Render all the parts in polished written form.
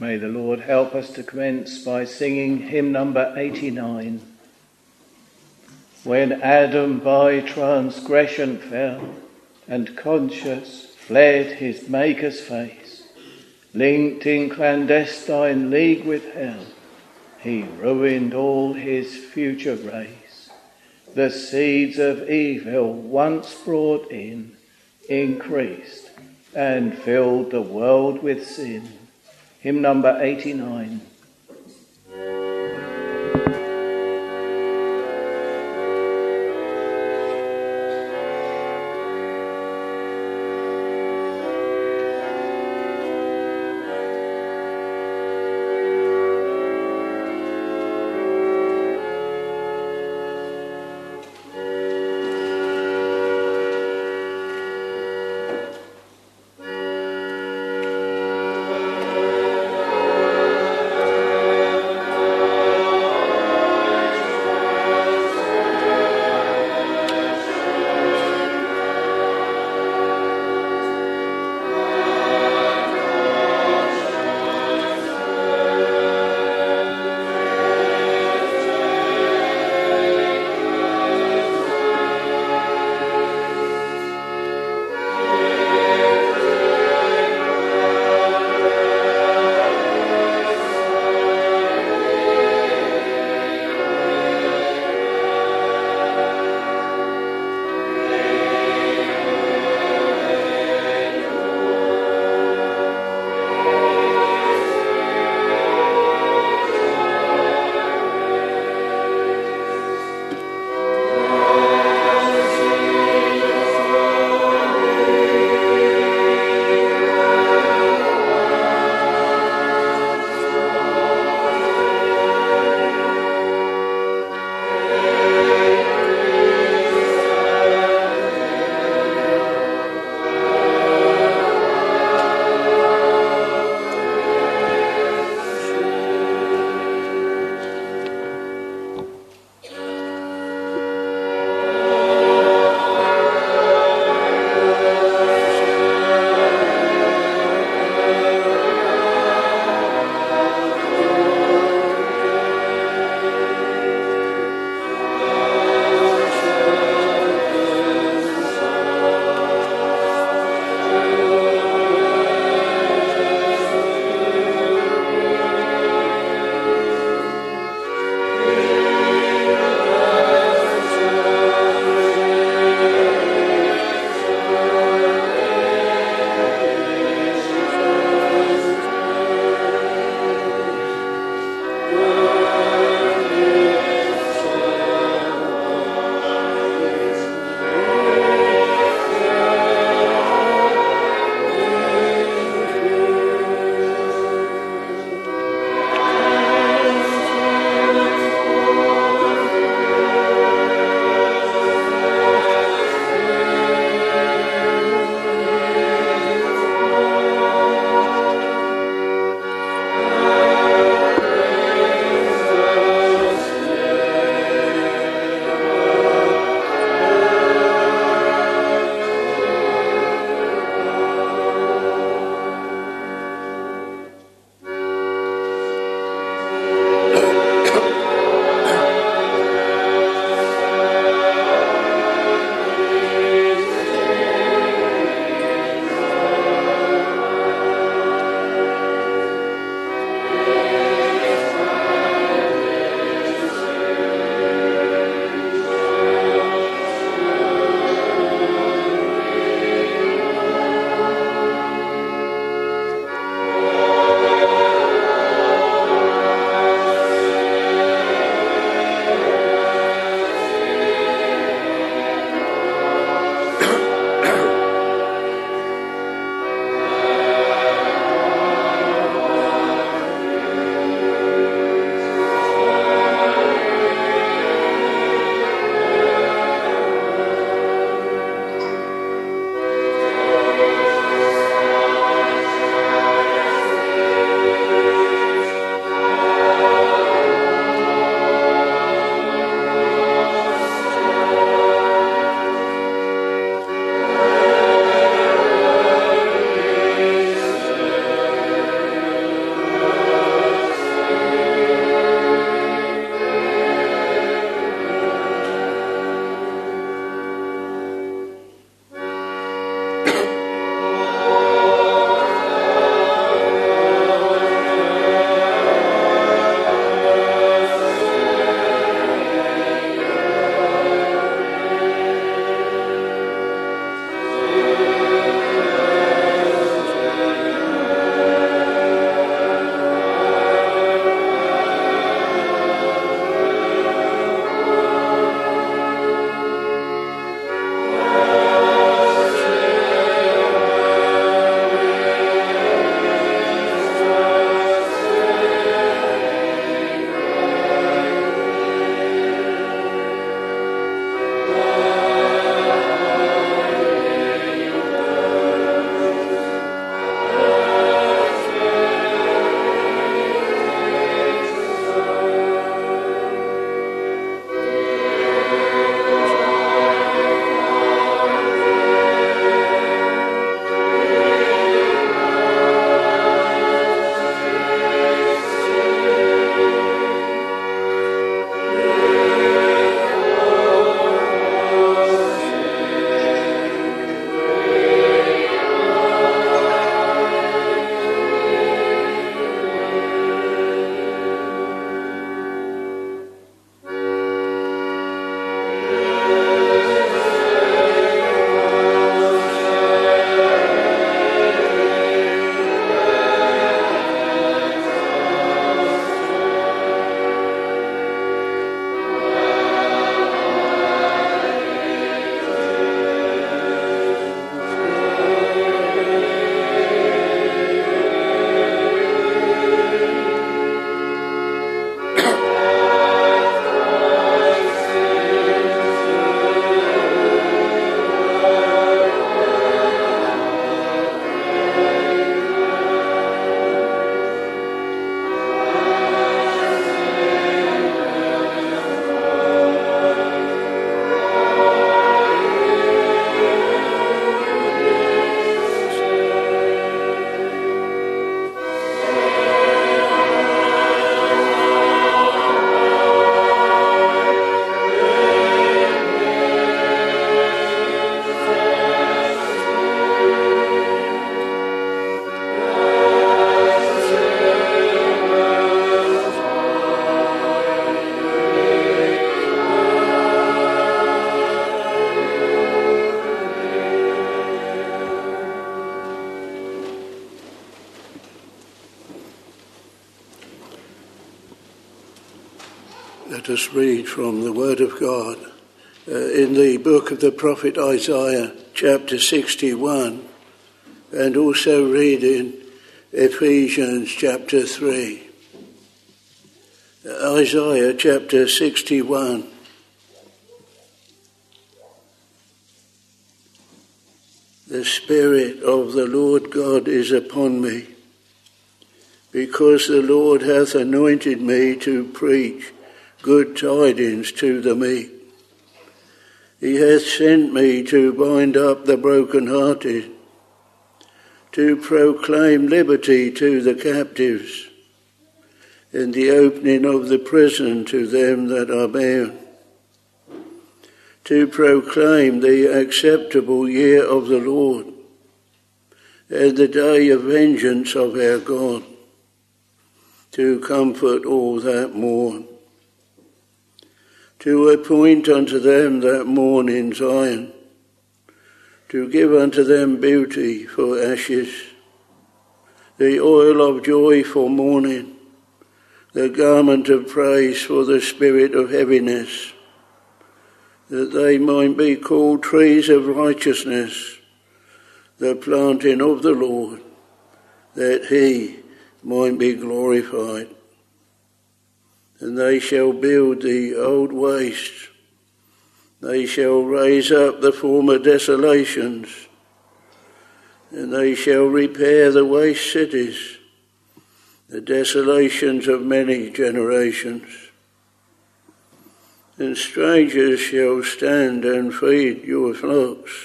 May the Lord help us to commence by singing hymn number 89. When Adam by transgression fell, and conscious fled his Maker's face, linked in clandestine league with hell, he ruined all his future race. The seeds of evil once brought in, increased and filled the world with sin. Hymn number 89. Let us read from the Word of God in the book of the prophet Isaiah, chapter 61, and also read in Ephesians chapter 3. Isaiah chapter 61. The Spirit of the Lord God is upon me, because the Lord hath anointed me to preach good tidings to the meek. He hath sent me to bind up the brokenhearted, to proclaim liberty to the captives, and the opening of the prison to them that are bound, to proclaim the acceptable year of the Lord, and the day of vengeance of our God, to comfort all that mourn, to appoint unto them that mourn in Zion, to give unto them beauty for ashes, the oil of joy for mourning, the garment of praise for the spirit of heaviness, that they might be called trees of righteousness, the planting of the Lord, that he might be glorified. And they shall build the old waste. They shall raise up the former desolations, and they shall repair the waste cities, the desolations of many generations. And strangers shall stand and feed your flocks,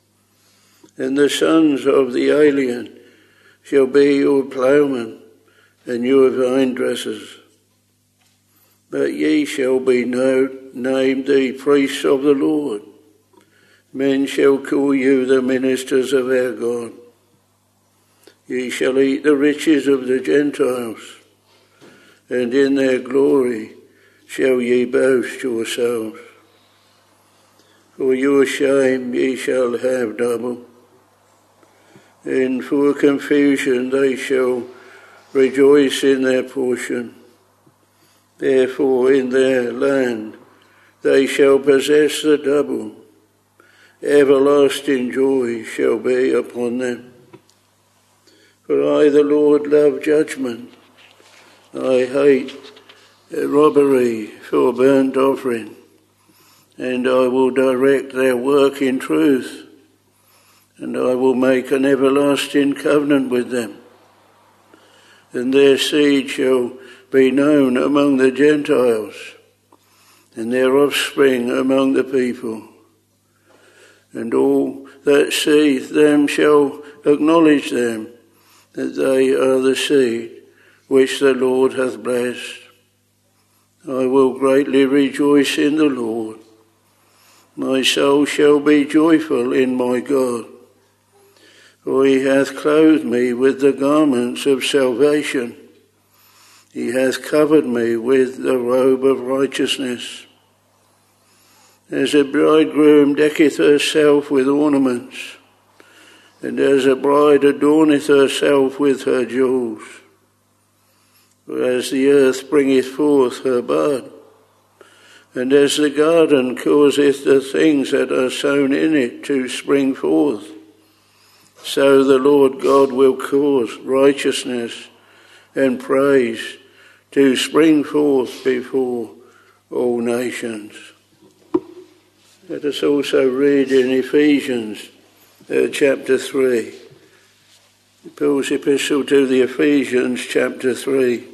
and the sons of the alien shall be your ploughmen and your vine dressers. But ye shall be named the priests of the Lord. Men shall call you the ministers of our God. Ye shall eat the riches of the Gentiles, and in their glory shall ye boast yourselves. For your shame ye shall have double, and for confusion they shall rejoice in their portion. Therefore in their land they shall possess the double. Everlasting joy shall be upon them. For I, the Lord, love judgment. I hate robbery for burnt offering, and I will direct their work in truth, and I will make an everlasting covenant with them. And their seed shall be known among the Gentiles, and their offspring among the people. And all that see them shall acknowledge them, that they are the seed which the Lord hath blessed. I will greatly rejoice in the Lord. My soul shall be joyful in my God, for he hath clothed me with the garments of salvation. He hath covered me with the robe of righteousness. As a bridegroom decketh herself with ornaments, and as a bride adorneth herself with her jewels. For as the earth bringeth forth her bud, and as the garden causeth the things that are sown in it to spring forth, so the Lord God will cause righteousness and praise to spring forth before all nations. Let us also read in Ephesians chapter 3. Paul's epistle to the Ephesians chapter 3.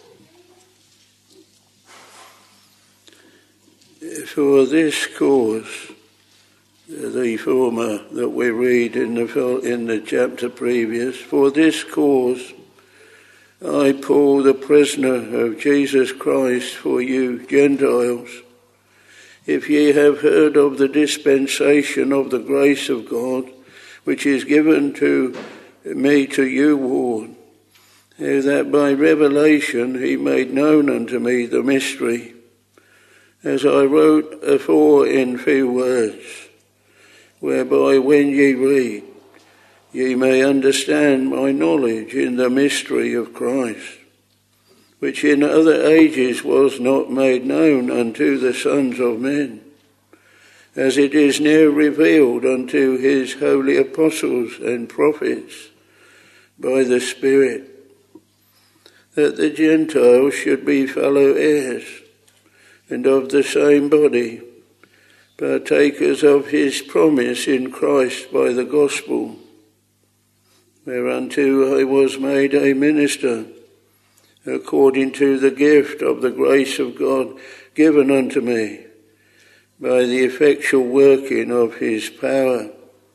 For this cause, the former that we read in the chapter previous, for this cause I, Paul, the prisoner of Jesus Christ, for you Gentiles, if ye have heard of the dispensation of the grace of God, which is given to me to you ward, that by revelation he made known unto me the mystery, as I wrote afore in few words, whereby when ye read, ye may understand my knowledge in the mystery of Christ, which in other ages was not made known unto the sons of men, as it is now revealed unto his holy apostles and prophets by the Spirit, that the Gentiles should be fellow heirs, and of the same body, partakers of his promise in Christ by the gospel, whereunto I was made a minister, according to the gift of the grace of God given unto me, by the effectual working of his power.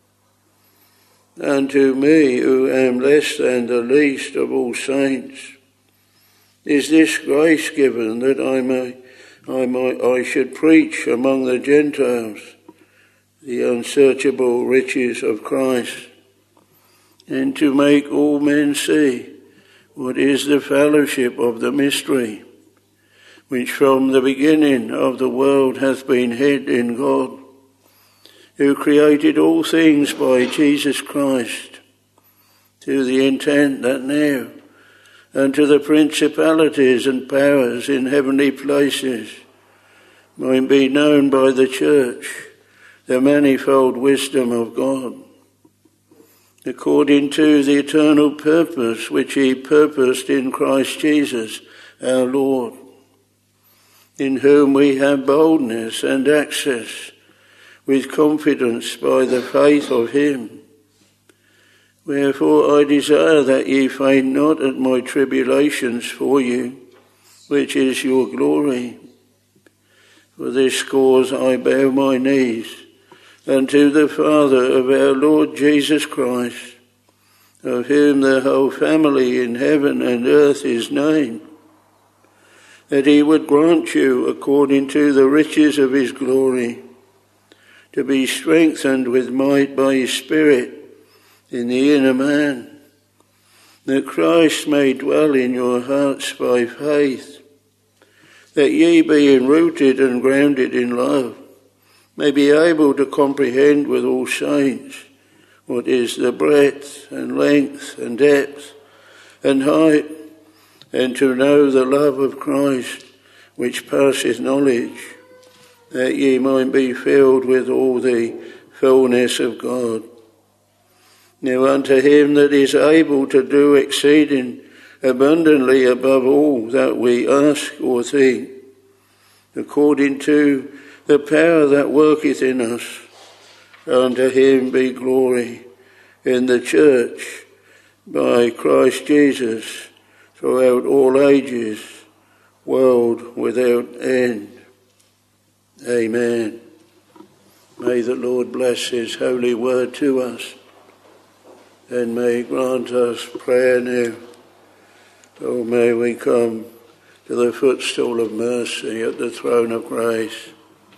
Unto me, who am less than the least of all saints, is this grace given, that I should preach among the Gentiles the unsearchable riches of Christ, and to make all men see what is the fellowship of the mystery, which from the beginning of the world hath been hid in God, who created all things by Jesus Christ, to the intent that now unto the principalities and powers in heavenly places might be known by the church the manifold wisdom of God, according to the eternal purpose which he purposed in Christ Jesus our Lord, in whom we have boldness and access with confidence by the faith of him. Wherefore I desire that ye faint not at my tribulations for you, which is your glory. For this cause I bow my knees unto the Father of our Lord Jesus Christ, of whom the whole family in heaven and earth is named, that he would grant you, according to the riches of his glory, to be strengthened with might by his Spirit in the inner man, that Christ may dwell in your hearts by faith, that ye, being rooted and grounded in love, may be able to comprehend with all saints what is the breadth and length and depth and height, and to know the love of Christ which passeth knowledge, that ye might be filled with all the fullness of God. Now unto him that is able to do exceeding abundantly above all that we ask or think, according to the power that worketh in us, unto him be glory in the church by Christ Jesus throughout all ages, world without end. Amen. May the Lord bless his holy word to us, and may grant us prayer now. Oh, may we come to the footstool of mercy at the throne of grace.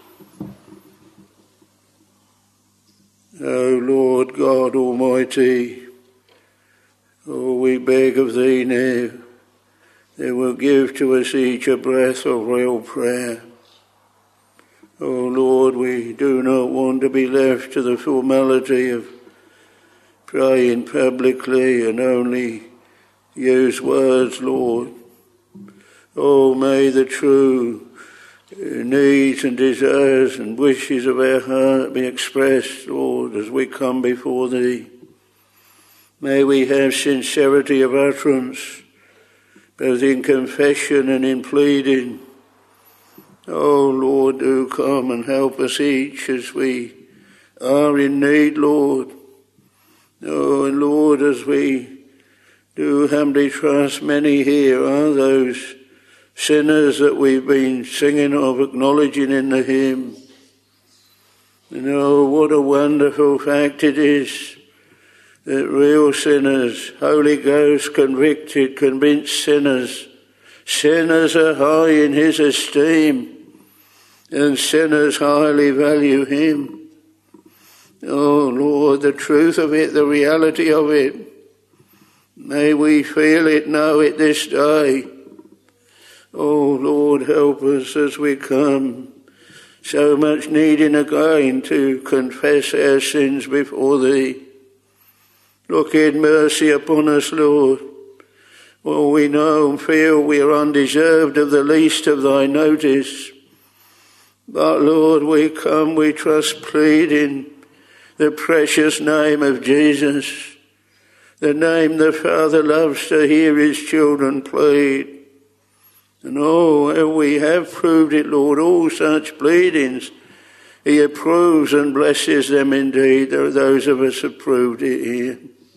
O Lord God Almighty, oh, we beg of thee now that will give to us each a breath of real prayer. Oh Lord, we do not want to be left to the formality of praying publicly and only use words, Lord. Oh, may the true needs and desires and wishes of our heart be expressed, Lord, as we come before thee. May we have sincerity of utterance, both in confession and in pleading. Oh, Lord, do come and help us each as we are in need, Lord. Oh, and Lord, as we do humbly trust, many here are those sinners that we've been singing of, acknowledging in the hymn. And oh, what a wonderful fact it is that real sinners, Holy Ghost convicted, convinced sinners are high in his esteem, and sinners highly value him. Oh Lord, the truth of it, the reality of it, may we feel it, know it this day. Oh Lord, help us as we come, so much needing again to confess our sins before thee. Look in mercy upon us, Lord. Oh, we know and feel we are undeserved of the least of thy notice. But Lord, we come, we trust, pleading the precious name of Jesus, the name the Father loves to hear his children plead. And oh, we have proved it, Lord, all such pleadings, he approves and blesses them indeed. Those of us have proved it here.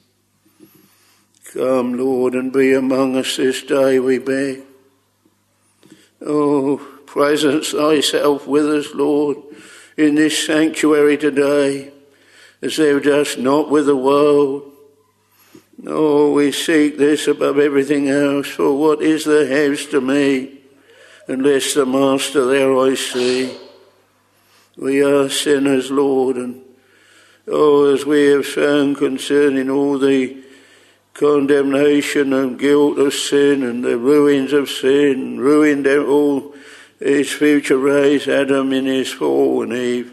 Come, Lord, and be among us this day, we beg. Oh, presence thyself with us, Lord, in this sanctuary today, as thou dost not with the world. Oh, we seek this above everything else, for what is the house to me, unless the Master there I see? We are sinners, Lord, and oh, as we have sung concerning all the condemnation and guilt of sin and the ruins of sin, ruined all his future race, Adam in his fall and Eve.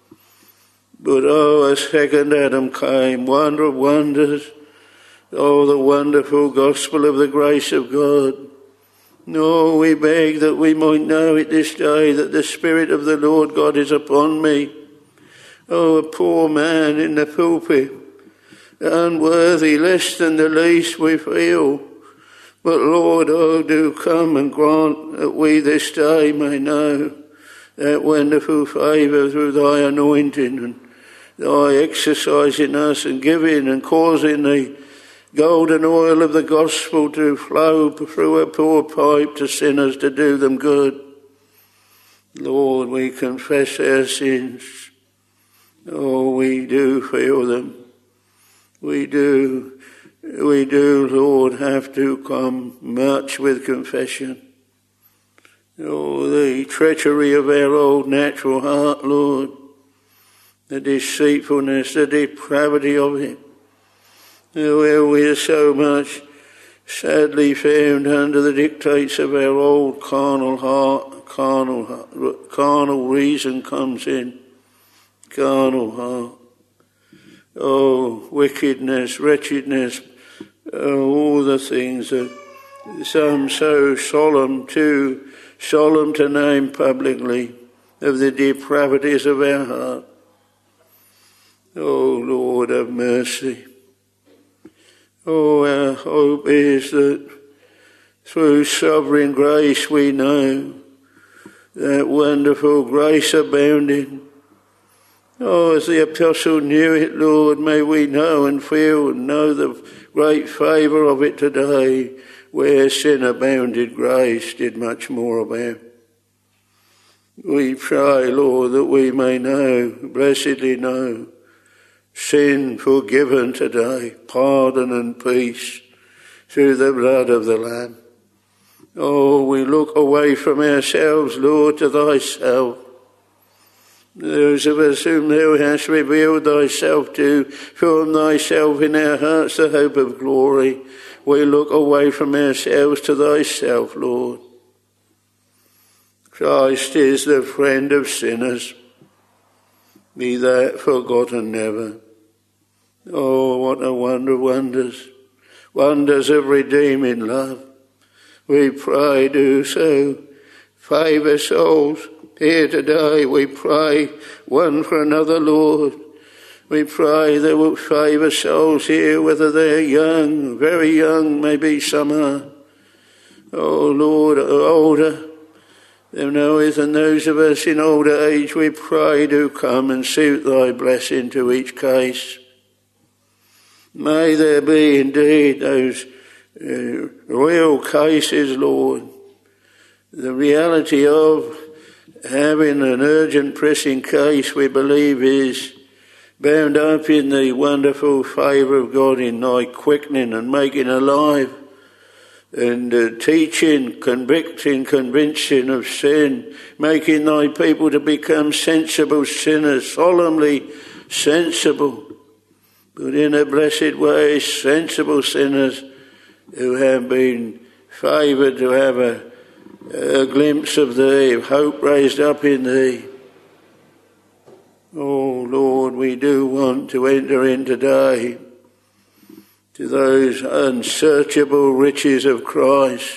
But oh, a second Adam came, wonder of wonders, oh, the wonderful gospel of the grace of God. No, we beg that we might know it this day, that the Spirit of the Lord God is upon me. Oh, a poor man in the pulpit, unworthy, less than the least we feel. But Lord, oh, do come and grant that we this day may know that wonderful favour through thy anointing and thy exercising us and giving and causing the golden oil of the gospel to flow through a poor pipe to sinners to do them good. Lord, we confess our sins. Oh, we do feel them. We do, Lord, have to come much with confession. Oh, the treachery of our old natural heart, Lord, the deceitfulness, the depravity of it, where we are so much sadly found under the dictates of our old carnal heart, carnal reason comes in, carnal heart. Oh, wickedness, wretchedness, all the things that some so solemn, too solemn to name publicly, of the depravities of our heart. Oh, Lord, have mercy. Oh, our hope is that through sovereign grace we know that wonderful grace abounding. Oh, as the apostle knew it, Lord, may we know and feel and know the great favour of it today, where sin abounded, grace did much more abound. We pray, Lord, that we may know, blessedly know, sin forgiven today, pardon and peace through the blood of the Lamb. Oh, we look away from ourselves, Lord, to thyself. Those of us whom thou hast revealed thyself to, form thyself in our hearts the hope of glory. We look away from ourselves to thyself, Lord. Christ is the friend of sinners. Be that forgotten never. Oh, what a wonder of wonders. Wonders of redeeming love. We pray, do so. Favour souls. Here today we pray one for another, Lord. We pray that will favour souls here, whether they're young, very young, maybe some are. Oh Lord, older. Thou knowest, and those of us in older age, we pray, do come and suit thy blessing to each case. May there be indeed those real cases, Lord. The reality of having an urgent pressing case, we believe, is bound up in the wonderful favour of God in thy quickening and making alive and teaching, convicting, convincing of sin, making thy people to become sensible sinners, solemnly sensible, but in a blessed way, sensible sinners who have been favoured to have a glimpse of thee, of hope raised up in thee. Oh Lord, we do want to enter in today to those unsearchable riches of Christ.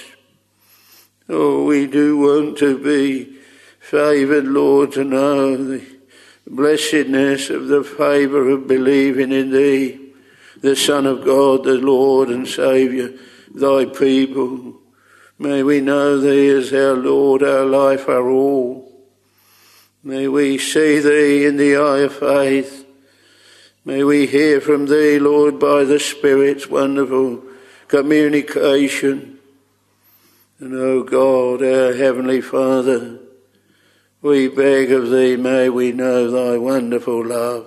Oh, we do want to be favoured, Lord, to know the blessedness of the favour of believing in Thee, the Son of God, the Lord and Saviour, Thy people. May we know Thee as our Lord, our life, our all. May we see Thee in the eye of faith. May we hear from Thee, Lord, by the Spirit's wonderful communication. And, O God, our Heavenly Father, we beg of Thee, may we know Thy wonderful love,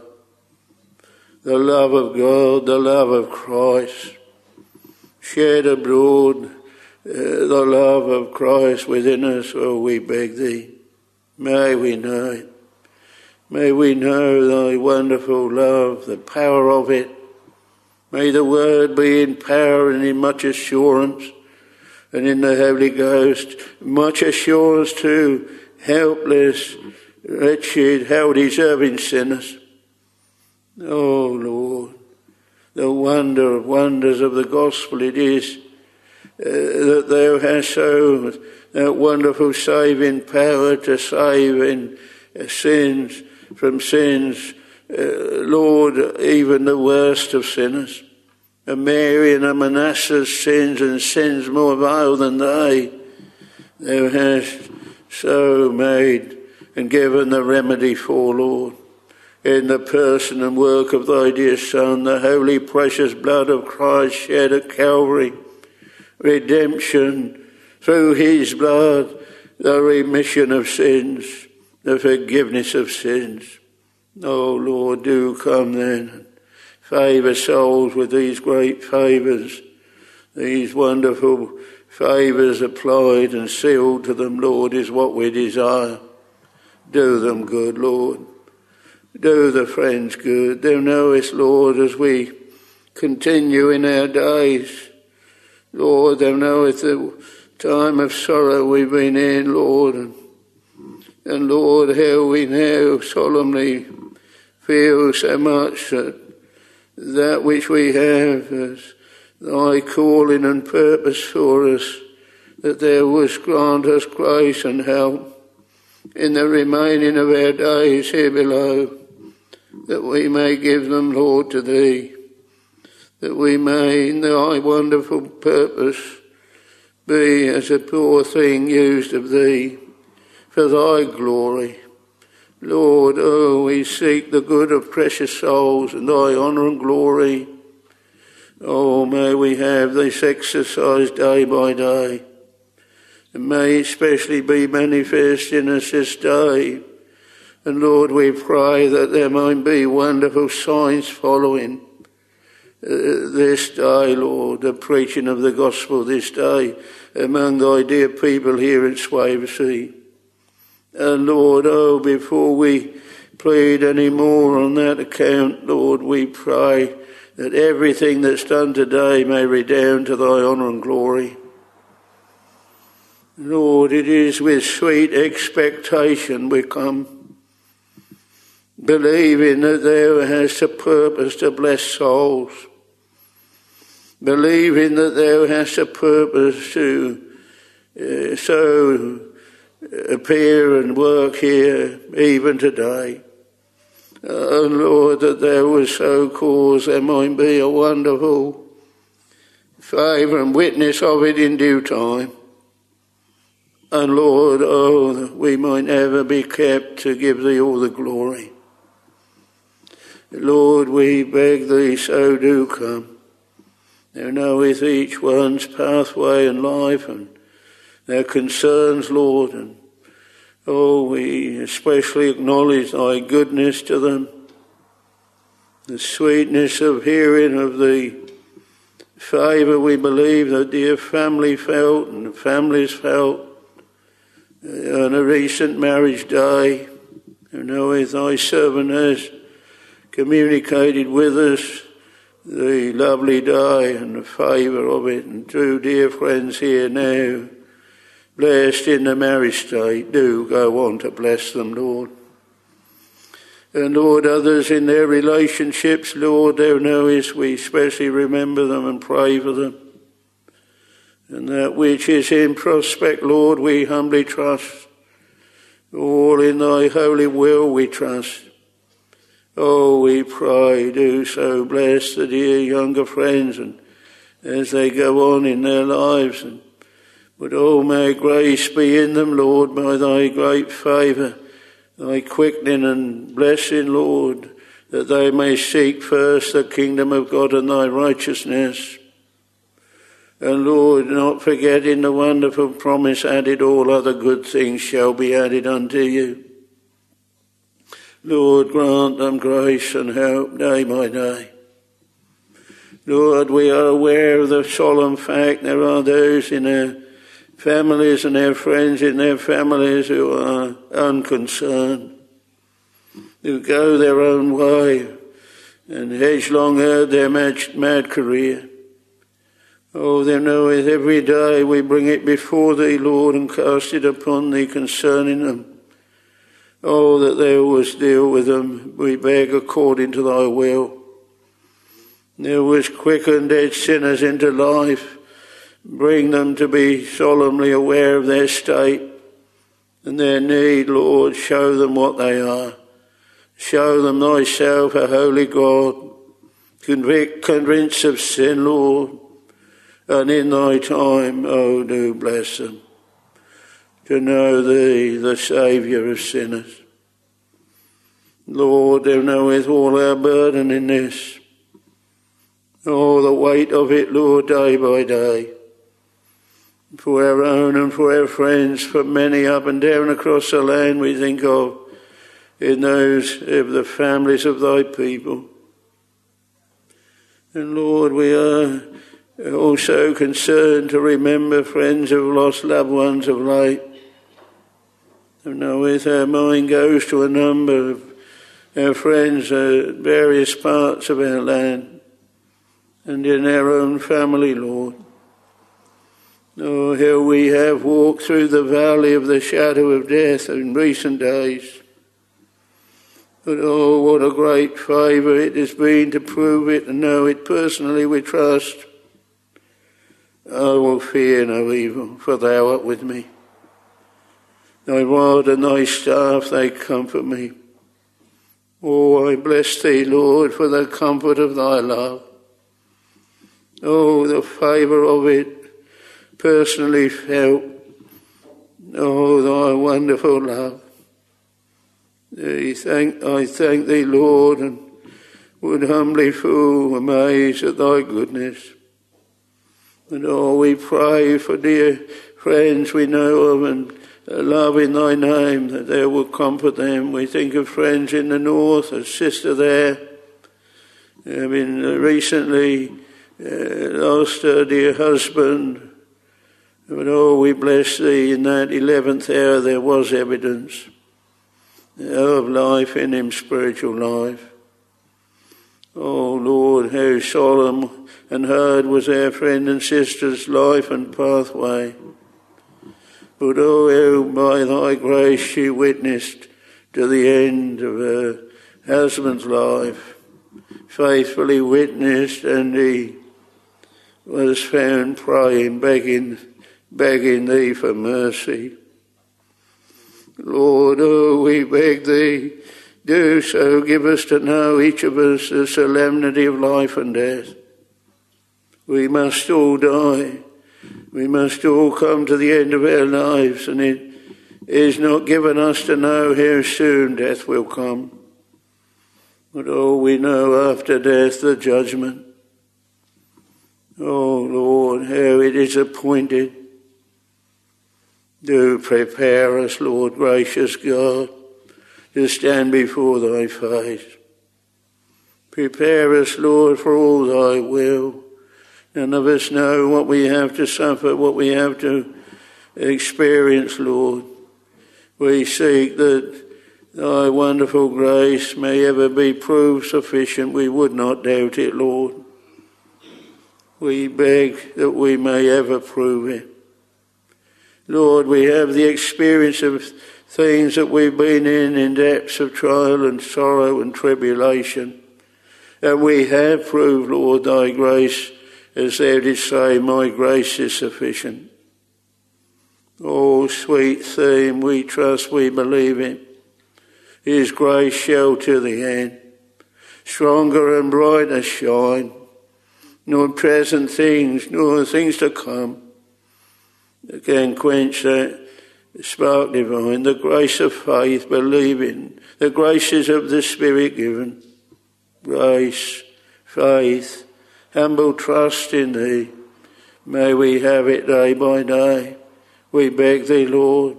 the love of God, the love of Christ, shed abroad, the love of Christ within us. Oh, we beg Thee, may we know it. May we know Thy wonderful love, the power of it. May the Word be in power and in much assurance, and in the Holy Ghost much assurance to helpless, wretched, hell-deserving sinners. Oh, Lord, the wonder of wonders of the gospel it is that Thou hast so that wonderful saving power to save in sins, from sins, Lord, even the worst of sinners. A Mary and a Manasseh's sins and sins more vile than they, Thou hast so made and given the remedy for, Lord, in the person and work of Thy dear Son, the holy precious blood of Christ shed at Calvary, redemption through His blood, the remission of sins, the forgiveness of sins. Oh, Lord, do come then and favour souls with these great favours, these wonderful favours applied and sealed to them, Lord, is what we desire. Do them good, Lord. Do the friends good. Thou knowest, Lord, as we continue in our days, Lord, Thou knowest the time of sorrow we've been in, Lord, and Lord, how we now solemnly feel so much that which we have as Thy calling and purpose for us, that Thou wouldst grant us grace and help in the remaining of our days here below, that we may give them, Lord, to Thee, that we may, in Thy wonderful purpose, be as a poor thing used of Thee for Thy glory. Lord, oh, we seek the good of precious souls and Thy honour and glory. Oh, may we have this exercise day by day, and may it especially be manifest in us this day. And Lord, we pray that there might be wonderful signs following this day, Lord, the preaching of the gospel this day among Thy dear people here in Swavesey. And Lord, oh, before we plead any more on that account, Lord, we pray that everything that's done today may redound to Thy honour and glory. Lord, it is with sweet expectation we come, believing that Thou hast a purpose to bless souls, believing that Thou hast a purpose to so appear and work here even today. And Lord, that Thou would so cause there might be a wonderful favour and witness of it in due time. And Lord, oh, that we might ever be kept to give Thee all the glory. Lord, we beg Thee, so do come. Thou knowest each one's pathway and life and their concerns, Lord, and oh, we especially acknowledge Thy goodness to them, the sweetness of hearing of the favour we believe the dear family felt and the families felt on a recent marriage day. And knoweth Thy servant has communicated with us the lovely day and the favour of it, and two dear friends here now, blessed in the marriage state, do go on to bless them, Lord. And Lord, others in their relationships, Lord, thou knowest, we especially remember them and pray for them. And that which is in prospect, Lord, we humbly trust. All in thy holy will we trust. Oh, we pray, do so bless the dear younger friends and as they go on in their lives. But oh, may grace be in them, Lord, by thy great favour, thy quickening and blessing, Lord, that they may seek first the kingdom of God and thy righteousness. And Lord, not forgetting the wonderful promise, added all other good things shall be added unto you. Lord, grant them grace and help day by day. Lord, we are aware of the solemn fact there are those in their families and their friends in their families who are unconcerned, who go their own way and headlong herd their mad career. Oh, thou knowest every day we bring it before thee, Lord, and cast it upon thee concerning them. Oh, that thou wouldst deal with them, we beg, according to thy will. Thou wouldst quicken dead sinners into life, bring them to be solemnly aware of their state and their need, Lord. Show them what they are. Show them thyself, a holy God. Convince of sin, Lord. And in thy time, oh, do bless them to know thee, the Saviour of sinners. Lord, thou knowest all our burden in this. Oh, the weight of it, Lord, day by day. For our own and for our friends, for many up and down across the land we think of, in those of the families of thy people. And Lord, we are also concerned to remember friends who have lost loved ones of late. And knoweth our mind goes to a number of our friends at various parts of our land and in our own family, Lord. Oh, how we have walked through the valley of the shadow of death in recent days. But oh, what a great favour it has been to prove it and know it personally, we trust. I will fear no evil, for thou art with me. Thy rod and thy staff, they comfort me. Oh, I bless thee, Lord, for the comfort of thy love. Oh, the favour of it, personally felt. Oh, thy wonderful love. I thank thee, Lord, and would humbly fall amazed at thy goodness. And oh, we pray for dear friends we know of and love in thy name, that thou will comfort them. We think of friends in the north, a sister there, having recently lost her dear husband. But oh, we bless thee, in that 11th hour there was evidence of life in him, spiritual life. Oh Lord, how solemn and hard was our friend and sister's life and pathway. But oh, how by thy grace she witnessed to the end of her husband's life, faithfully witnessed, and he was found praying, begging thee for mercy. Lord, oh, we beg thee, do so, give us to know, each of us, the solemnity of life and death. We must all die. We must all come to the end of our lives, and it is not given us to know how soon death will come. But oh, we know after death the judgment. Oh Lord, how it is appointed. Do prepare us, Lord, gracious God, to stand before thy face. Prepare us, Lord, for all thy will. None of us know what we have to suffer, what we have to experience, Lord. We seek that thy wonderful grace may ever be proved sufficient. We would not doubt it, Lord. We beg that we may ever prove it. Lord, we have the experience of things that we've been in depths of trial and sorrow and tribulation. And we have proved, Lord, thy grace, as thou didst say, my grace is sufficient. Oh, sweet theme, we trust, we believe in. His grace shall to the end, stronger and brighter shine, nor present things, nor things to come, can quench that spark divine, the grace of faith, believing, the graces of the Spirit given, grace, faith, humble trust in thee, may we have it day by day, we beg thee, Lord.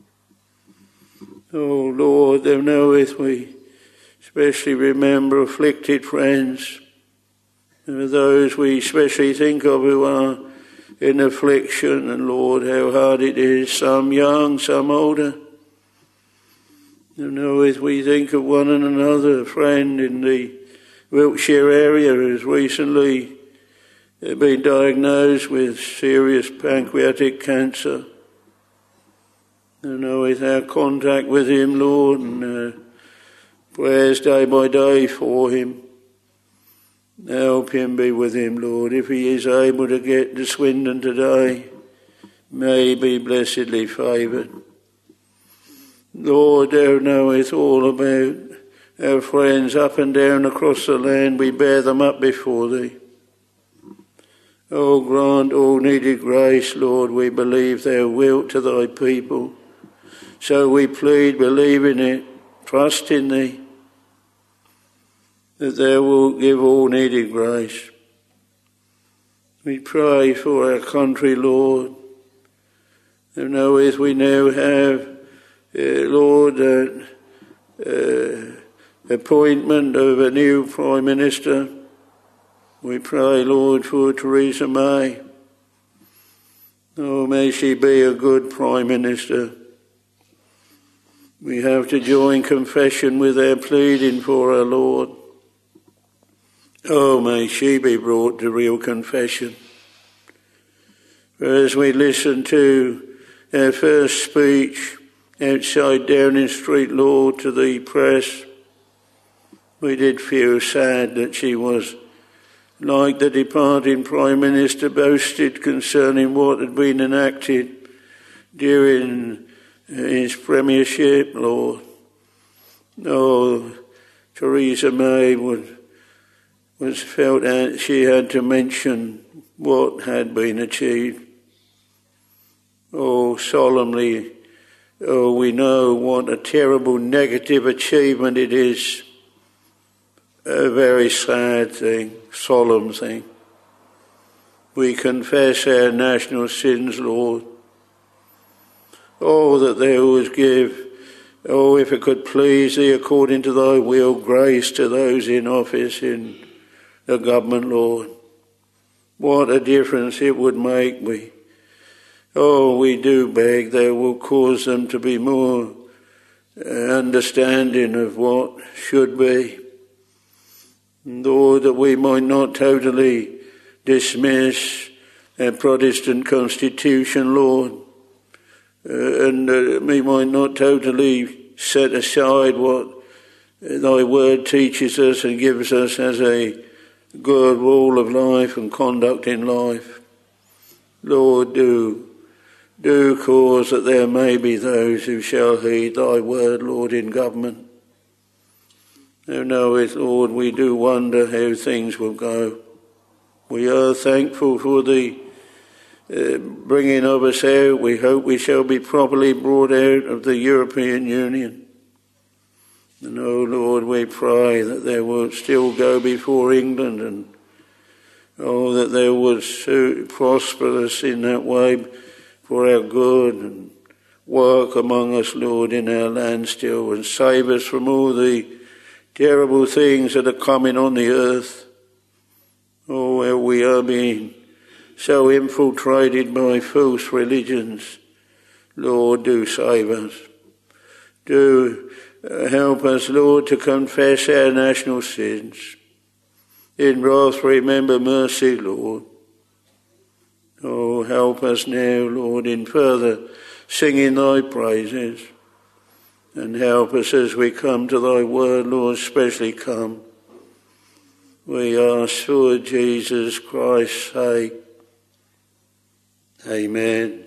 Oh, Lord, thou knowest we especially remember afflicted friends, and those we especially think of who are in affliction, and Lord, how hard it is, some young, some older. You know, as we think of one and another, a friend in the Wiltshire area who's recently been diagnosed with serious pancreatic cancer. You know, with our contact with him, Lord, and prayers day by day for him. Help him, be with him, Lord. If he is able to get to Swindon today, may he be blessedly favoured. Lord, thou knowest all about our friends up and down across the land. We bear them up before thee. Oh, grant all needed grace, Lord. We believe thou wilt to thy people. So we plead, believe in it, trust in thee, that thou wilt give all needed grace. We pray for our country, Lord. Thou knowest we now have, Lord, that appointment of a new Prime Minister. We pray, Lord, for Theresa May. Oh, may she be a good Prime Minister. We have to join confession with our pleading for our Lord. Oh, may she be brought to real confession. For as we listen to our first speech outside Downing Street, Lord, to the press, we did feel sad that she was like the departing Prime Minister boasted concerning what had been enacted during his premiership, Lord. Oh, Theresa May was felt that she had to mention what had been achieved. Oh, solemnly, oh, we know what a terrible negative achievement it is. A very sad thing, solemn thing. We confess our national sins, Lord. Oh, that thou wouldst give, oh, if it could please thee according to thy will, grace to those in office in the government, Lord. What a difference it would make. We do beg thou wilt cause them to be more understanding of what should be. Lord, that we might not totally dismiss our Protestant constitution, Lord, and we might not totally set aside what thy word teaches us and gives us as a good rule of life and conduct in life. Lord, do cause that there may be those who shall heed thy word, Lord, in government. Thou knowest, Lord, we do wonder how things will go. We are thankful for the bringing of us out. We hope we shall be properly brought out of the European Union. And, oh, Lord, we pray that thou wilt still go before England and, oh, that thou wouldst prosper us in that way for our good and work among us, Lord, in our land still, and save us from all the terrible things that are coming on the earth. Oh, where we are being so infiltrated by false religions. Lord, do save us. Do help us, Lord, to confess our national sins. In wrath, remember mercy, Lord. Oh, help us now, Lord, in further singing thy praises. And help us as we come to thy word, Lord, especially come. We ask for Jesus Christ's sake. Amen.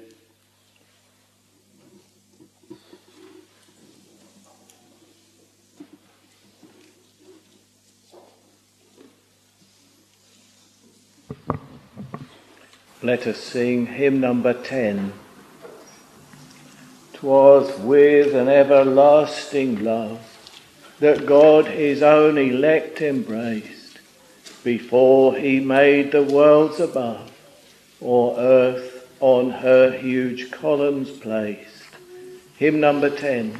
Let us sing hymn number 10. 'Twas with an everlasting love that God his own elect embraced, before he made the worlds above, or earth on her huge columns placed. Hymn number 10.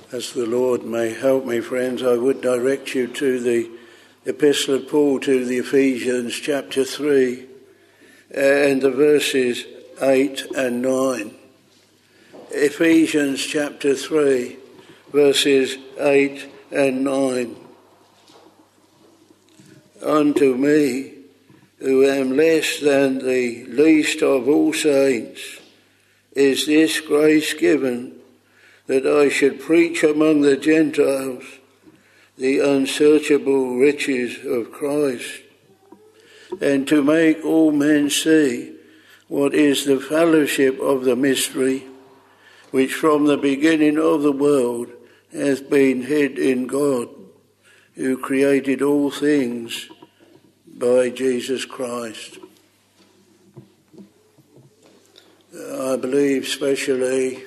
As the Lord may help me, friends, I would direct you to the Epistle of Paul to the Ephesians chapter 3 and the verses 8 and 9. Ephesians chapter 3, verses 8 and 9. Unto me, who am less than the least of all saints, is this grace given, that I should preach among the Gentiles the unsearchable riches of Christ, and to make all men see what is the fellowship of the mystery, which from the beginning of the world hath been hid in God, who created all things by Jesus Christ. I believe especially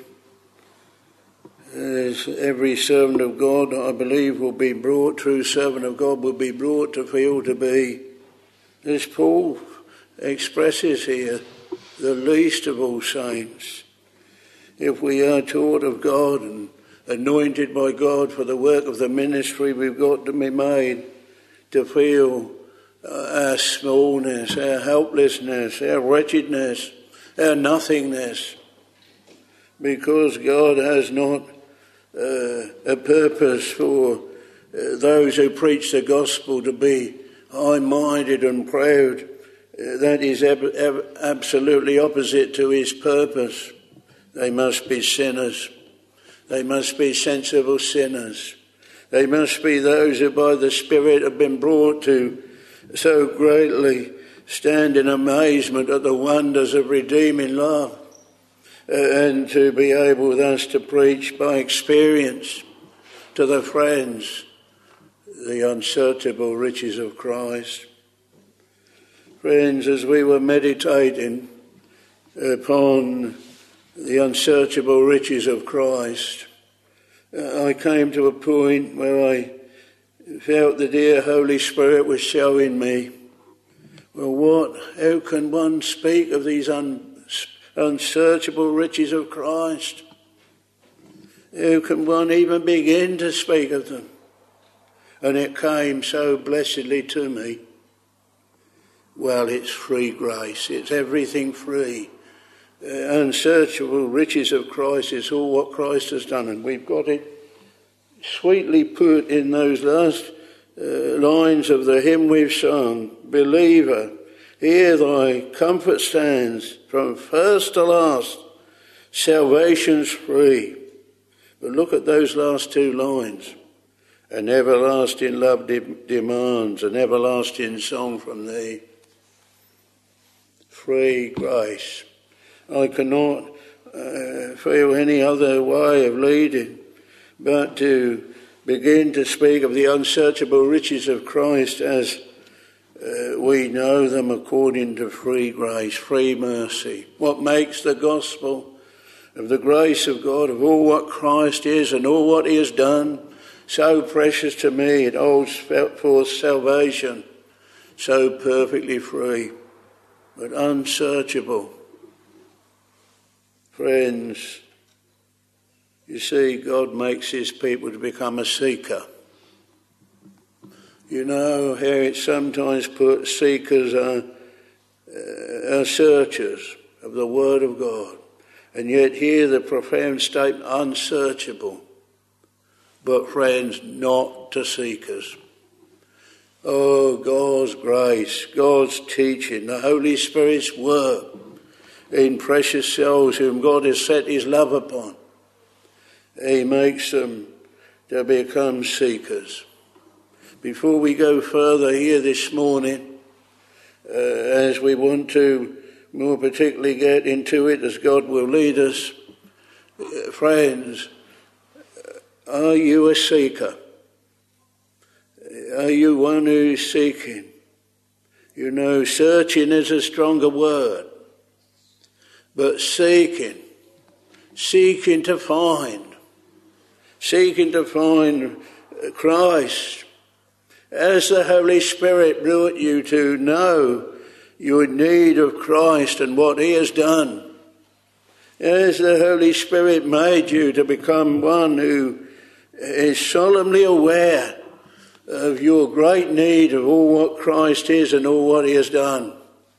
as every servant of God, I believe, true servant of God will be brought to feel to be, as Paul expresses here, the least of all saints. If we are taught of God and anointed by God for the work of the ministry, we've got to be made to feel our smallness, our helplessness, our wretchedness, our nothingness, because God has not a purpose for those who preach the gospel to be high-minded and proud. That is absolutely opposite to his purpose. They must be sinners. They must be sensible sinners. They must be those who by the Spirit have been brought to so greatly stand in amazement at the wonders of redeeming love, and to be able thus to preach by experience to the friends the unsearchable riches of Christ. Friends, as we were meditating upon the unsearchable riches of Christ, I came to a point where I felt the dear Holy Spirit was showing me, well, how can one speak of these unsearchable riches of Christ? How can one even begin to speak of them? And it came so blessedly to me. Well, it's free grace. It's everything free. Unsearchable riches of Christ is all what Christ has done. And we've got it sweetly put in those last lines of the hymn we've sung. Believer, here thy comfort stands, from first to last, salvation's free. But look at those last two lines. An everlasting love demands an everlasting song from thee. Free grace. I cannot feel any other way of leading but to begin to speak of the unsearchable riches of Christ as we know them according to free grace, free mercy. What makes the gospel of the grace of God, of all what Christ is and all what he has done, so precious to me. It holds forth salvation, so perfectly free, but unsearchable. Friends, you see, God makes his people to become a seeker. You know how it's sometimes put, seekers are searchers of the word of God. And yet here the profound statement, unsearchable. But friends, not to seekers. Oh, God's grace, God's teaching, the Holy Spirit's work in precious souls whom God has set his love upon. He makes them to become seekers. Before we go further here this morning, as we want to more particularly get into it as God will lead us, friends, are you a seeker? Are you one who's seeking? You know, searching is a stronger word, but seeking to find Christ. As the Holy Spirit brought you to know your need of Christ and what he has done, as the Holy Spirit made you to become one who is solemnly aware of your great need of all what Christ is and all what he has done.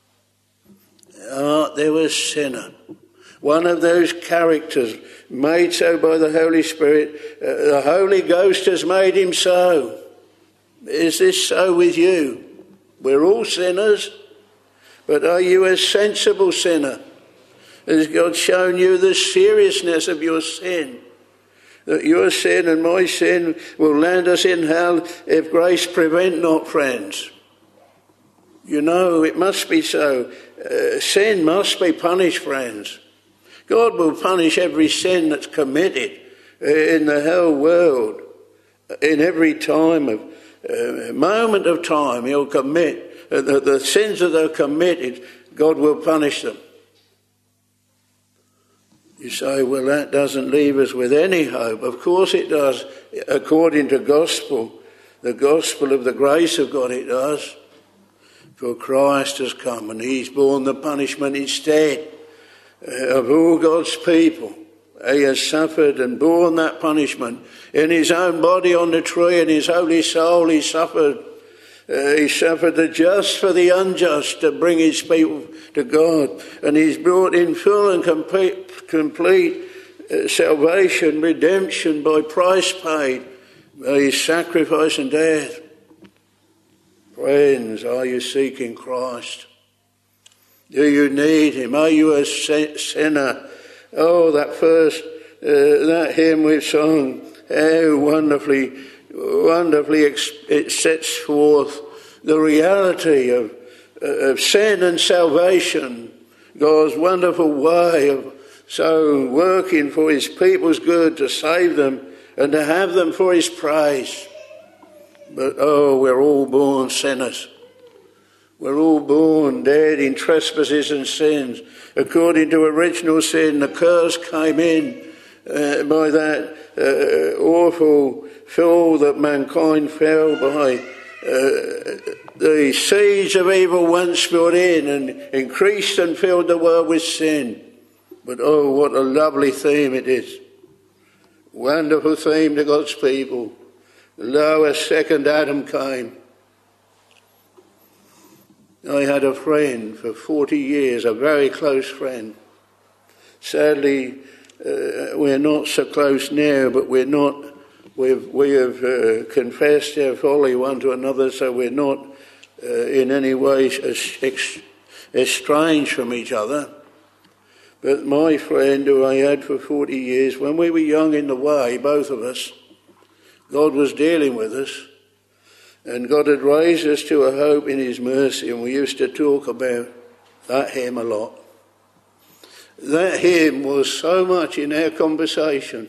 Art thou a sinner? One of those characters made so by the Holy Spirit. The Holy Ghost has made him so. Is this so with you? We're all sinners, but are you a sensible sinner? Has God shown you the seriousness of your sin? That your sin and my sin will land us in hell if grace prevent not, friends. You know, it must be so. Sin must be punished, friends. God will punish every sin that's committed in the whole world. In every time of moment of time, he'll commit the sins that are committed. God will punish them. You say, well, that doesn't leave us with any hope. Of course it does, according to the gospel of the grace of God, it does. For Christ has come and he's borne the punishment instead of all God's people. He has suffered and borne that punishment in his own body on the tree, in his holy soul he suffered. He suffered the just for the unjust to bring his people to God. And he's brought in full and complete salvation, redemption by price paid, by his sacrifice and death. Friends, are you seeking Christ? Do you need him? Are you a sinner? Oh, that hymn we've sung, how wonderfully it sets forth the reality of sin and salvation, God's wonderful way of so working for his people's good to save them and to have them for his praise. But we're all born sinners. We're all born dead in trespasses and sins. According to original sin, the curse came in by that awful fall that mankind fell by. The seeds of evil once got in and increased and filled the world with sin. But what a lovely theme it is. Wonderful theme to God's people. Lo, a second Adam came. I had a friend for 40 years, a very close friend. Sadly, we're not so close now, but we have confessed our folly one to another, so we're not in any way estranged from each other. But my friend, who I had for 40 years, when we were young in the way, both of us, God was dealing with us. And God had raised us to a hope in his mercy, and we used to talk about that hymn a lot. That hymn was so much in our conversation.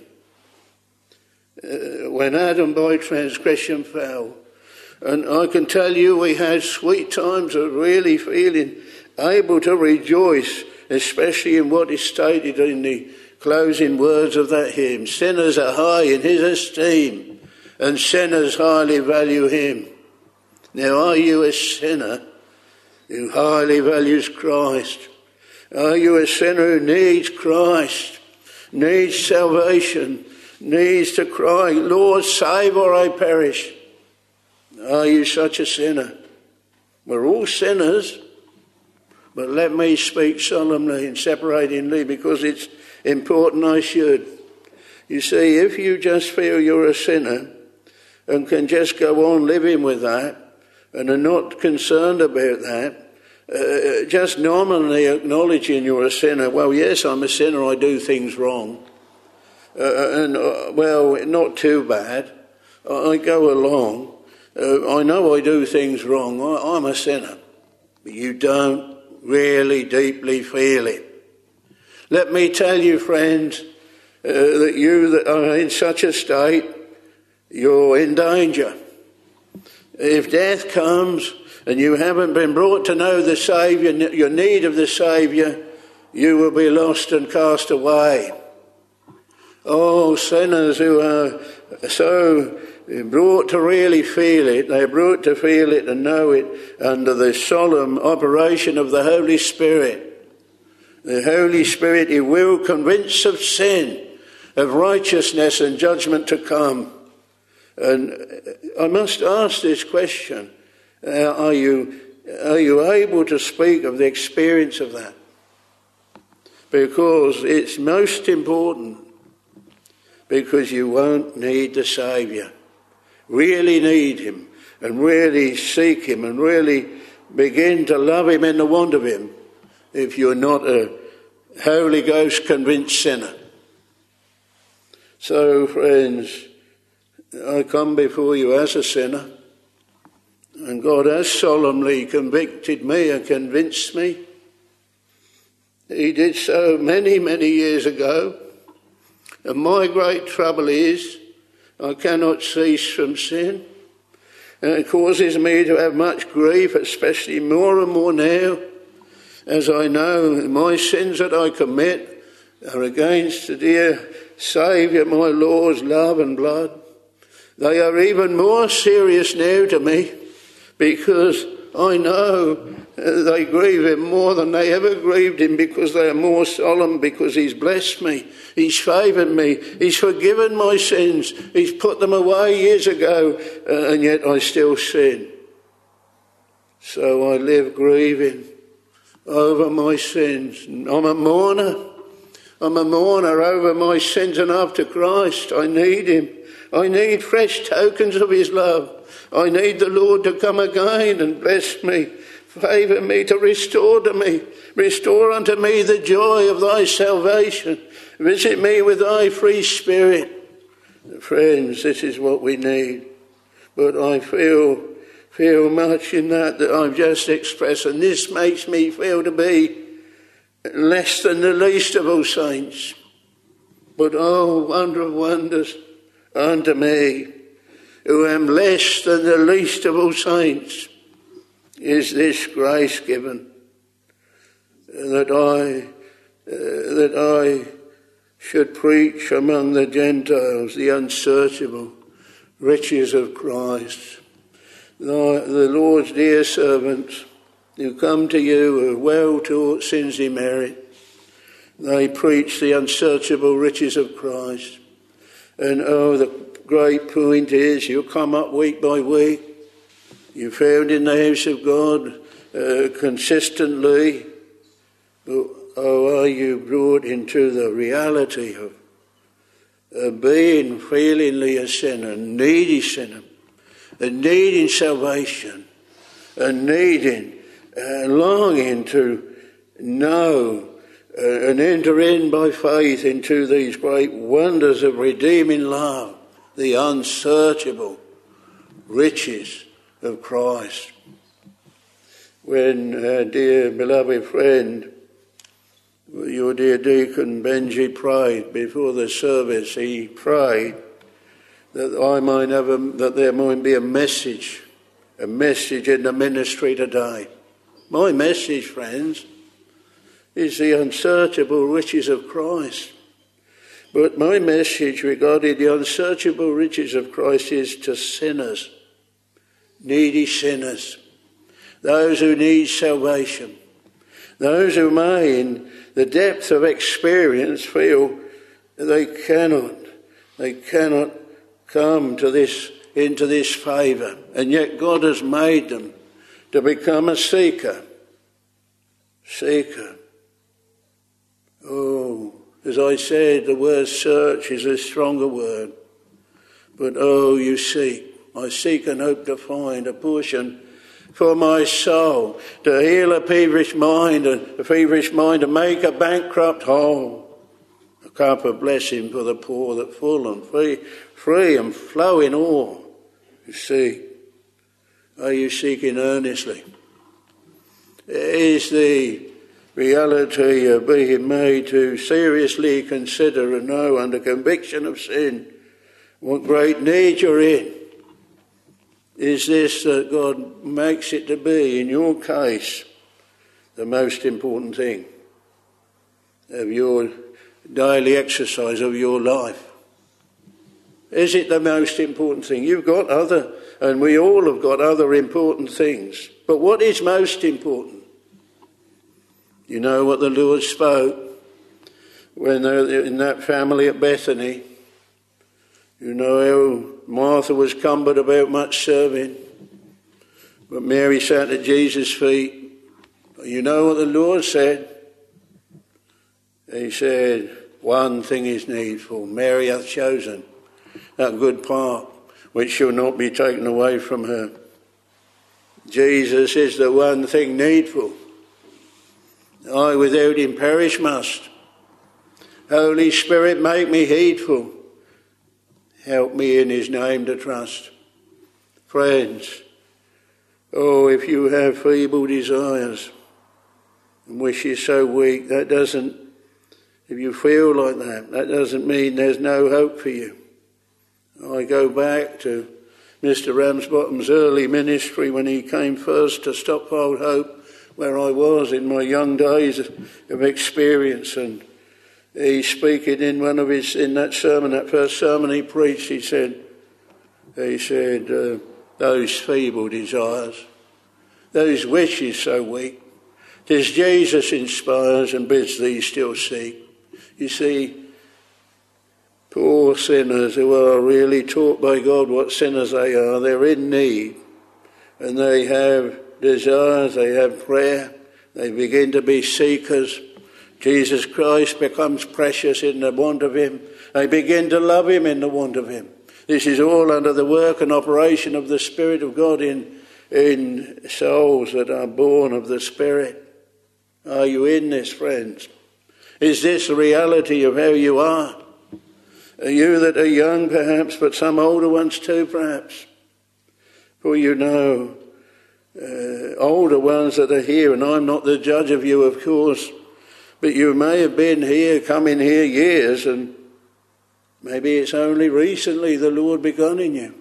When Adam by transgression fell, and I can tell you we had sweet times of really feeling able to rejoice, especially in what is stated in the closing words of that hymn. Sinners are high in his esteem, and sinners highly value him. Now, are you a sinner who highly values Christ? Are you a sinner who needs Christ, needs salvation, needs to cry, Lord, save or I perish? Are you such a sinner? We're all sinners, but let me speak solemnly and separatingly because it's important I should. You see, if you just feel you're a sinner and can just go on living with that and are not concerned about that, just nominally acknowledging you're a sinner, well, yes, I'm a sinner, I do things wrong. Well, not too bad. I go along. I know I do things wrong. I'm a sinner. But you don't really deeply feel it. Let me tell you, friends, that you that are in such a state, you're in danger. If death comes and you haven't been brought to know the Saviour, your need of the Saviour, you will be lost and cast away. Oh, sinners who are so brought to really feel it, they're brought to feel it and know it under the solemn operation of the Holy Spirit. The Holy Spirit, he will convince of sin, of righteousness and judgment to come. And I must ask this question, are you able to speak of the experience of that? Because it's most important, because you won't need the Saviour. Really need him, and really seek him, and really begin to love him in the want of him, if you're not a Holy Ghost convinced sinner. So, friends, I come before you as a sinner, and God has solemnly convicted me and convinced me. He did so many, many years ago. And my great trouble is I cannot cease from sin. And it causes me to have much grief, especially more and more now, as I know my sins that I commit are against the dear Saviour, my Lord's love and blood. They are even more serious now to me, because I know they grieve him more than they ever grieved him, because they are more solemn, because he's blessed me, he's favoured me, he's forgiven my sins, he's put them away years ago, and yet I still sin. So I live grieving over my sins. I'm a mourner over my sins, and after Christ I need him. I need fresh tokens of his love. I need the Lord to come again and bless me, favour me, to restore to me. Restore unto me the joy of thy salvation. Visit me with thy free spirit. Friends, this is what we need. But I feel much in that I've just expressed, and this makes me feel to be less than the least of all saints. But oh, wonder of wonders, unto me, who am less than the least of all saints, is this grace given, that I should preach among the Gentiles the unsearchable riches of Christ. The Lord's dear servants who come to you are well taught, sins demerit. They preach the unsearchable riches of Christ. And oh, the great point is, you come up week by week, you're found in the house of God consistently, but oh, are you brought into the reality of being feelingly a sinner, and needing salvation, and longing to know and enter in by faith into these great wonders of redeeming love, the unsearchable riches of Christ. When dear beloved friend, your dear deacon Benji prayed before the service, he prayed that there might be a message in the ministry today. My message, friends, is the unsearchable riches of Christ. But my message regarding the unsearchable riches of Christ is to sinners, needy sinners, those who need salvation, those who may in the depth of experience feel they cannot come into this favour, and yet God has made them to become a seeker. Oh, as I said, the word search is a stronger word. But oh, you seek. I seek and hope to find a portion for my soul, to heal a feverish mind and make a bankrupt whole. A cup of blessing for the poor, that full and free and flowing all. You seek. Are you seeking earnestly? Is the reality of being made to seriously consider and know under conviction of sin what great need you're in? Is this that God makes it to be, in your case, the most important thing of your daily exercise of your life? Is it the most important thing? You've got other, and we all have got other important things. But what is most important? You know what the Lord spoke when they were in that family at Bethany. You know how Martha was cumbered about much serving, but Mary sat at Jesus' feet. But you know what the Lord said? He said, one thing is needful. Mary hath chosen that good part which shall not be taken away from her. Jesus is the one thing needful. I without him perish must. Holy Spirit, make me heedful. Help me in his name to trust. Friends, oh, if you have feeble desires and wishes so weak, if you feel like that doesn't mean there's no hope for you. I go back to Mr. Ramsbottom's early ministry when he came first to Stockpile Hope, where I was in my young days of experience, and he's speaking in that first sermon he preached, he said, those feeble desires, those wishes so weak, 'tis Jesus inspires and bids thee still seek. You see, poor sinners who are really taught by God what sinners they are, they're in need, and they have desires, they have prayer, they begin to be seekers. Jesus Christ becomes precious in the want of him. They begin to love him in the want of him. This is all under the work and operation of the Spirit of God in souls that are born of the Spirit. Are you in this, friends? Is this the reality of how you are? Are you that are young perhaps, but some older ones too perhaps? For you know, older ones that are here, and I'm not the judge of you, of course, but you may have been here, come in here years, and maybe it's only recently the Lord begun in you.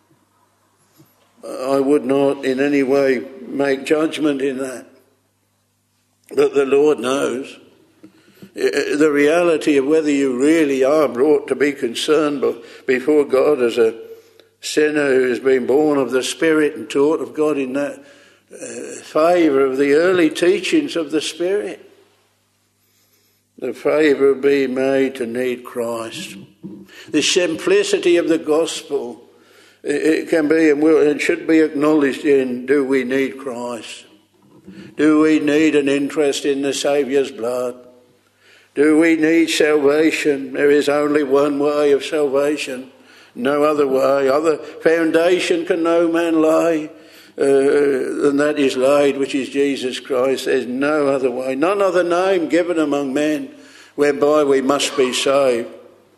I would not in any way make judgment in that, but the Lord knows. The reality of whether you really are brought to be concerned before God as a sinner who has been born of the Spirit and taught of God in that favour of the early teachings of the Spirit. The favour of being made to need Christ. The simplicity of the gospel, it can be and should be acknowledged in, do we need Christ? Do we need an interest in the Saviour's blood? Do we need salvation? There is only one way of salvation, no other way. Other foundation can no man lay than that is laid, which is Jesus Christ. There's no other way, none other name given among men whereby we must be saved.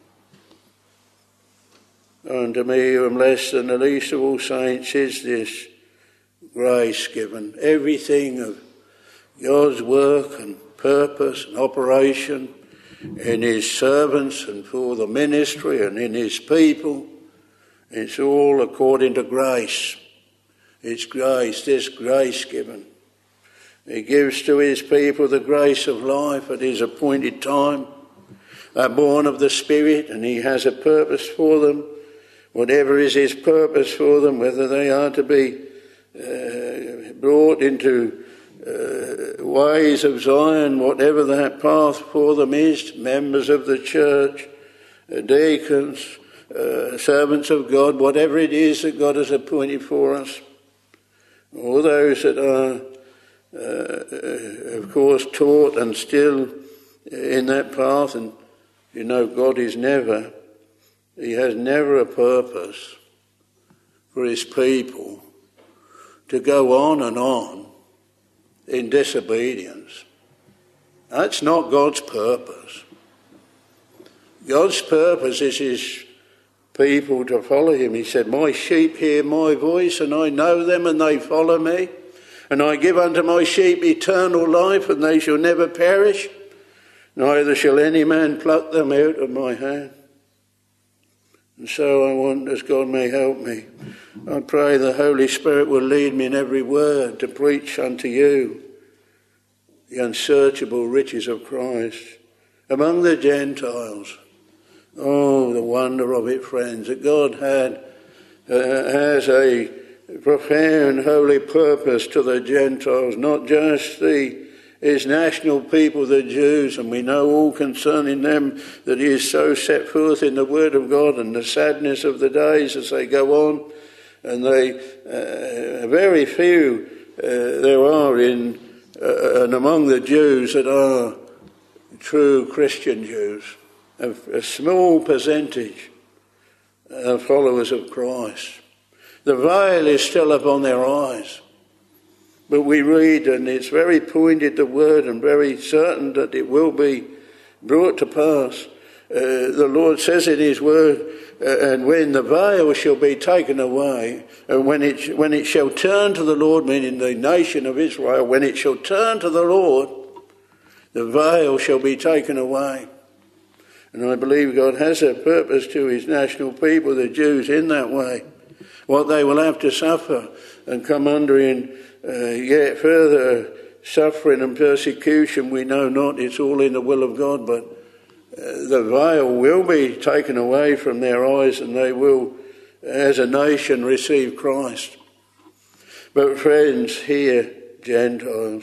Unto me who am less than the least of all saints is this grace given. Everything of God's work and purpose and operation in his servants and for the ministry and in his people, it's all according to grace. It's grace, this grace given. He gives to his people the grace of life at his appointed time. They're born of the Spirit and he has a purpose for them. Whatever is his purpose for them, whether they are to be brought into ways of Zion, whatever that path for them is, members of the church, deacons, servants of God, whatever it is that God has appointed for us. All those that are, of course, taught and still in that path, and you know God is he has never a purpose for his people to go on and on in disobedience. That's not God's purpose. God's purpose is his people to follow him. He said, my sheep hear my voice, and I know them, and they follow me. And I give unto my sheep eternal life, and they shall never perish, neither shall any man pluck them out of my hand. And so I want, as God may help me, I pray the Holy Spirit will lead me in every word to preach unto you the unsearchable riches of Christ among the Gentiles. Oh, the wonder of it, friends, that God has a profound holy purpose to the Gentiles, not just the his national people, the Jews, and we know all concerning them that he is so set forth in the Word of God, and the sadness of the days as they go on, and they very few there are in and among the Jews that are true Christian Jews, a small percentage of followers of Christ. The veil is still upon their eyes. But we read, and it's very pointed, the word, and very certain that it will be brought to pass. The Lord says in his word, and when the veil shall be taken away, and when it shall turn to the Lord, meaning the nation of Israel, when it shall turn to the Lord, the veil shall be taken away. And I believe God has a purpose to his national people, the Jews, in that way. What they will have to suffer and come under in yet further suffering and persecution, we know not. It's all in the will of God, but the veil will be taken away from their eyes, and they will, as a nation, receive Christ. But friends, here, Gentiles,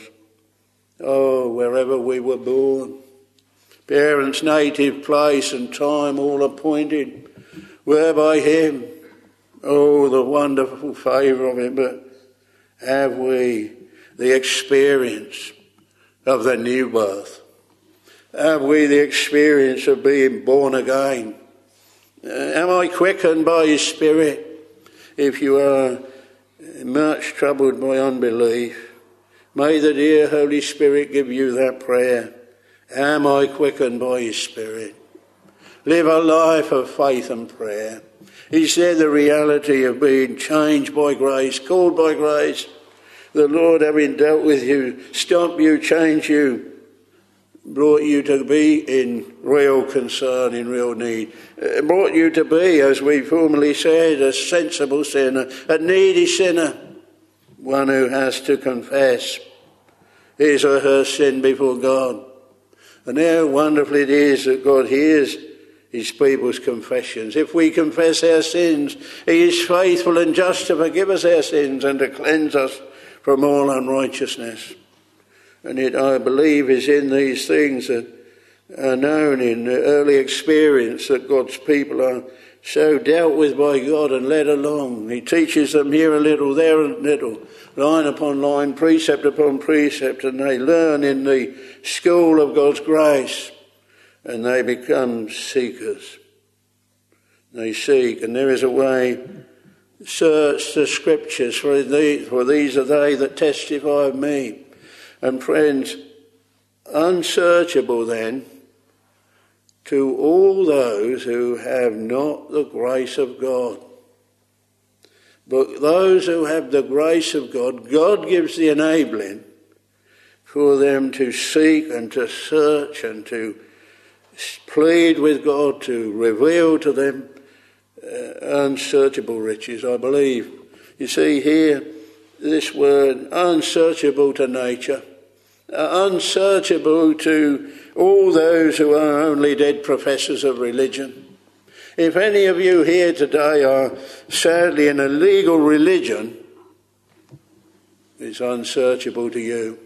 wherever we were born, parents' native place and time all appointed were by him. Oh, the wonderful favour of it. But have we the experience of the new birth? Have we the experience of being born again? Am I quickened by his Spirit? If you are much troubled by unbelief, may the dear Holy Spirit give you that prayer. Am I quickened by his Spirit? Live a life of faith and prayer. Is there the reality of being changed by grace, called by grace? The Lord, having dealt with you, stopped you, changed you, brought you to be in real concern, in real need. Brought you to be, as we formerly said, a sensible sinner, a needy sinner, one who has to confess his or her sin before God. And how wonderful it is that God hears his people's confessions. If we confess our sins, he is faithful and just to forgive us our sins and to cleanse us from all unrighteousness. And it, I believe, is in these things that are known in the early experience that God's people are so dealt with by God and led along. He teaches them here a little, there a little, line upon line, precept upon precept, and they learn in the school of God's grace, and they become seekers. They seek, and there is a way. Search the Scriptures, for these are they that testify of me. And friends, unsearchable then to all those who have not the grace of God. But those who have the grace of God, God gives the enabling for them to seek and to search and to plead with God to reveal to them unsearchable riches, I believe. You see here, this word, unsearchable to nature, unsearchable to all those who are only dead professors of religion. If any of you here today are sadly in a legal religion, it's unsearchable to you.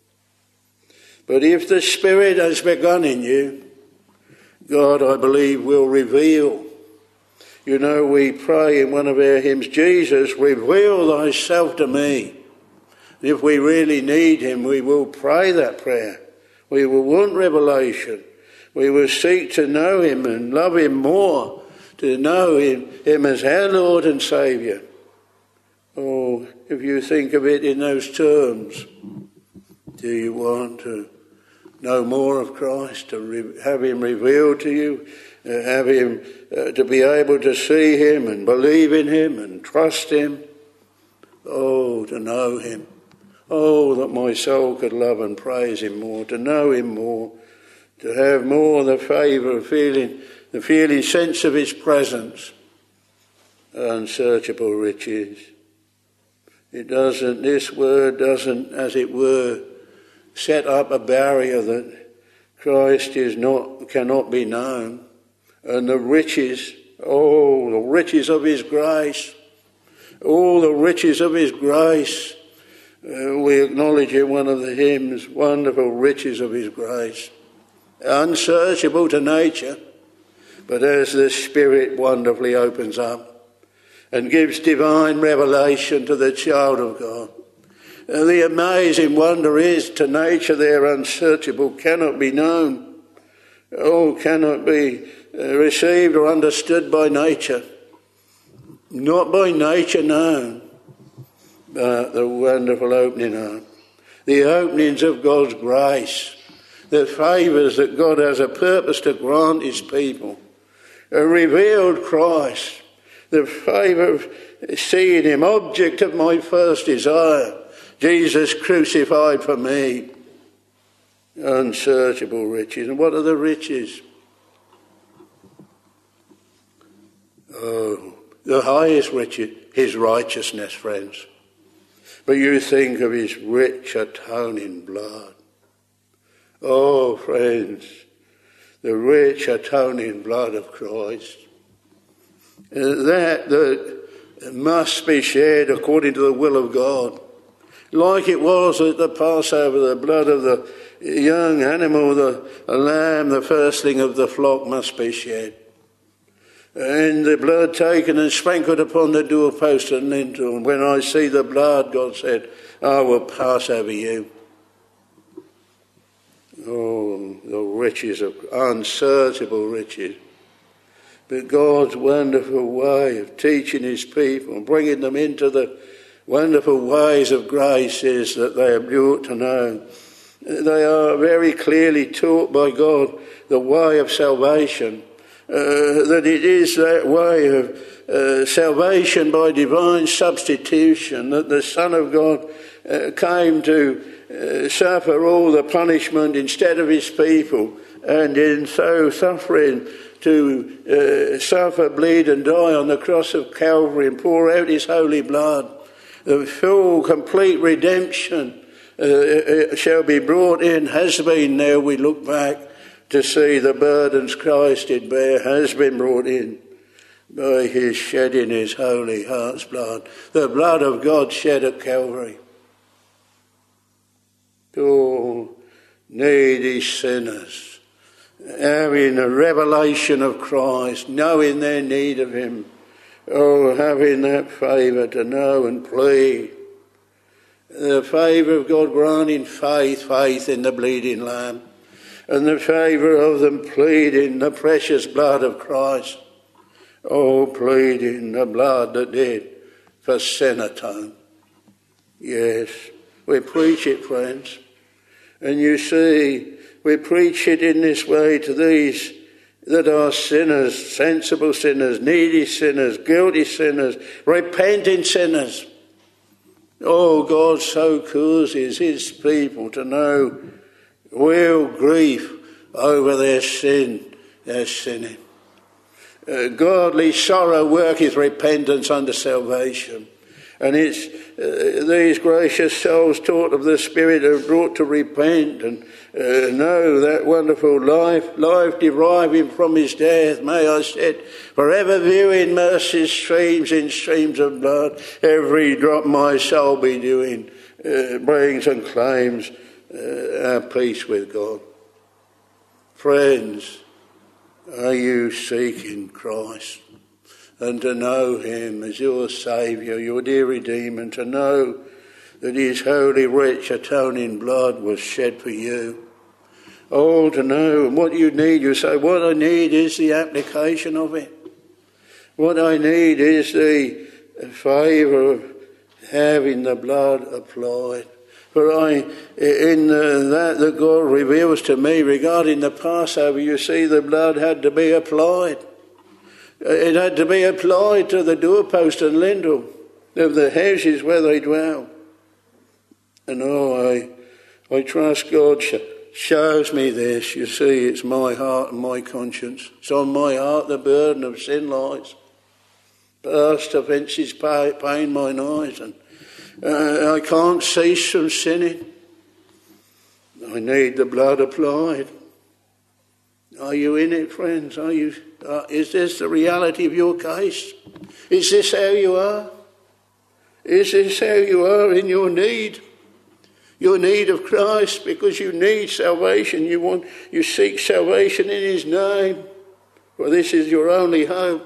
But if the Spirit has begun in you, God, I believe, will reveal. You know, we pray in one of our hymns, Jesus, reveal thyself to me. If we really need him, we will pray that prayer. We will want revelation. We will seek to know him and love him more, to know him as our Lord and Saviour. Oh, if you think of it in those terms, do you want to know more of Christ, to have him revealed to you, have him to be able to see him and believe in him and trust him? Oh, to know him. Oh, that my soul could love and praise him more, to know him more, to have more the favour of the feeling sense of his presence. Unsearchable riches. This word doesn't, as it were, set up a barrier that Christ cannot be known. And the riches, the riches of his grace, all the riches of his grace, We acknowledge in one of the hymns, wonderful riches of his grace, unsearchable to nature, but as the Spirit wonderfully opens up and gives divine revelation to the child of God. The amazing wonder is, to nature they're unsearchable, cannot be known, cannot be received or understood by nature. Not by nature known, but the wonderful opening up. The openings of God's grace, the favours that God has a purpose to grant his people. A revealed Christ, the favour of seeing him, object of my first desire, Jesus crucified for me. Unsearchable riches. And what are the riches? The highest riches, his righteousness, friends. But you think of his rich atoning blood. Oh, friends, the rich atoning blood of Christ. That must be shed according to the will of God. Like it was at the Passover, the blood of the young animal, the lamb, the firstling of the flock must be shed. And the blood taken and sprinkled upon the doorpost and lintel. And when I see the blood, God said, I will pass over you. Oh, the riches of unsearchable riches. But God's wonderful way of teaching his people and bringing them into the wonderful ways of grace is that they are brought to know. They are very clearly taught by God the way of salvation. That it is that way of salvation by divine substitution, that the Son of God came to suffer all the punishment instead of his people, and in so suffering to suffer, bleed and die on the cross of Calvary and pour out his holy blood. The full, complete redemption shall be brought in, has been now, we look back to see the burdens Christ did bear, has been brought in by his shedding his holy heart's blood, the blood of God shed at Calvary. Oh, needy sinners, having a revelation of Christ, knowing their need of him, having that favour to know and plead. The favour of God granting faith in the bleeding Lamb, and the favour of them pleading the precious blood of Christ. Oh, pleading the blood that did for sin atone. Yes, we preach it, friends. And you see, we preach it in this way to these that are sinners, sensible sinners, needy sinners, guilty sinners, repenting sinners. Oh, God so causes his people to know real grief over their sin, their sinning. Godly sorrow worketh repentance unto salvation. And it's these gracious souls taught of the Spirit are brought to repent and know that wonderful life deriving from his death. May I sit forever viewing mercy's streams in streams of blood. Every drop my soul be doing brings and claims our peace with God. Friends, are you seeking Christ? And to know him as your Saviour, your dear Redeemer, and to know that his holy, rich, atoning blood was shed for you. Oh, to know, and what you need, you say, what I need is the application of it. What I need is the favour of having the blood applied. For that God reveals to me regarding the Passover, you see the blood had to be applied. It had to be applied to the doorpost and lintel of the houses where they dwell. And I trust God shows me this. You see, it's my heart and my conscience. It's on my heart the burden of sin lies. Past offences pain mine eyes, and I can't cease from sinning. I need the blood applied. Are you in it, friends? Are you? Is this the reality of your case? Is this how you are? Is this how you are in your need? your need of Christ, because you need salvation. You seek salvation in his name, for this is your only hope.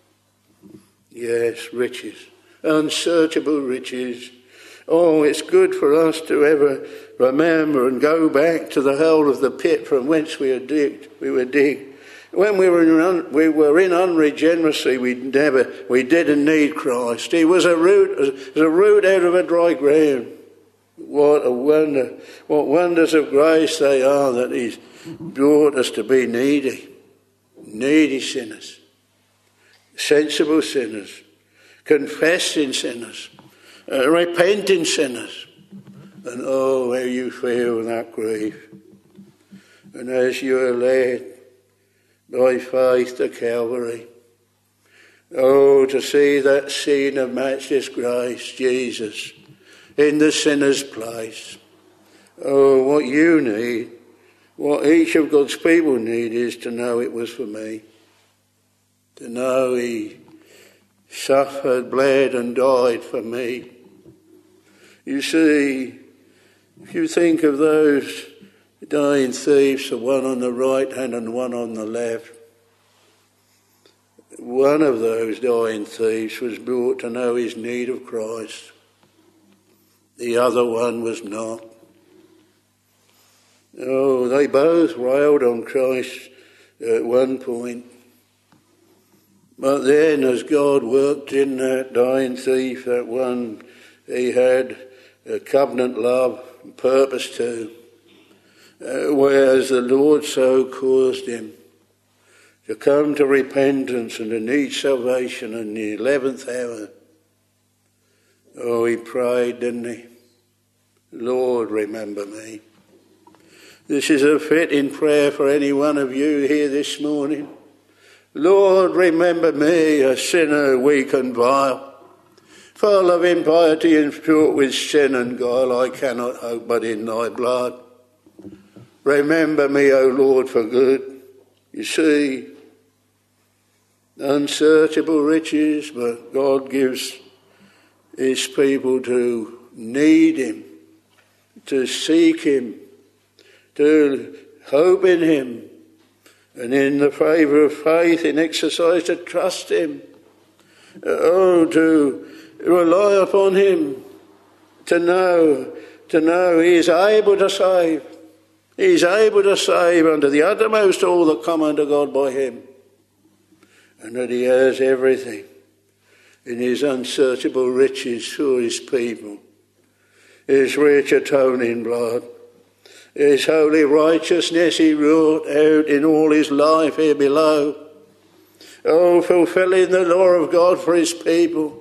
Yes, riches, unsearchable riches. Oh, it's good for us to ever remember and go back to the hole of the pit from whence we were digged. When we were in unregeneracy, we didn't need Christ. He was a root out of a dry ground. What a wonder! What wonders of grace they are that he's brought us to be needy sinners, sensible sinners, confessing sinners, repenting sinners. And oh, how you feel that grief. And as you are led by faith to Calvary, oh, to see that scene of matchless grace, Jesus, in the sinner's place. Oh, what you need, what each of God's people need, is to know it was for me. To know he suffered, bled and died for me. You see, if you think of those dying thieves, the one on the right hand and one on the left, one of those dying thieves was brought to know his need of Christ. The other one was not. Oh, they both railed on Christ at one point. But then as God worked in that dying thief, that one he had a covenant love and purpose to, whereas the Lord so caused him to come to repentance and to need salvation in the 11th hour. Oh, he prayed, didn't he? Lord, remember me. This is a fitting prayer for any one of you here this morning. Lord, remember me, a sinner weak and vile, full of impiety and fraught with sin and guile. I cannot hope but in thy blood. Remember me, O Lord, for good. You see, unsearchable riches, but God gives his people to need him, to seek him, to hope in him, and in the favour of faith, in exercise to trust him, to rely upon him, to know he is able to save. He is able to save unto the uttermost all that come unto God by him, and that he has everything in his unsearchable riches for his people. His rich atoning blood, his holy righteousness he wrought out in all his life here below. Oh, fulfilling the law of God for his people.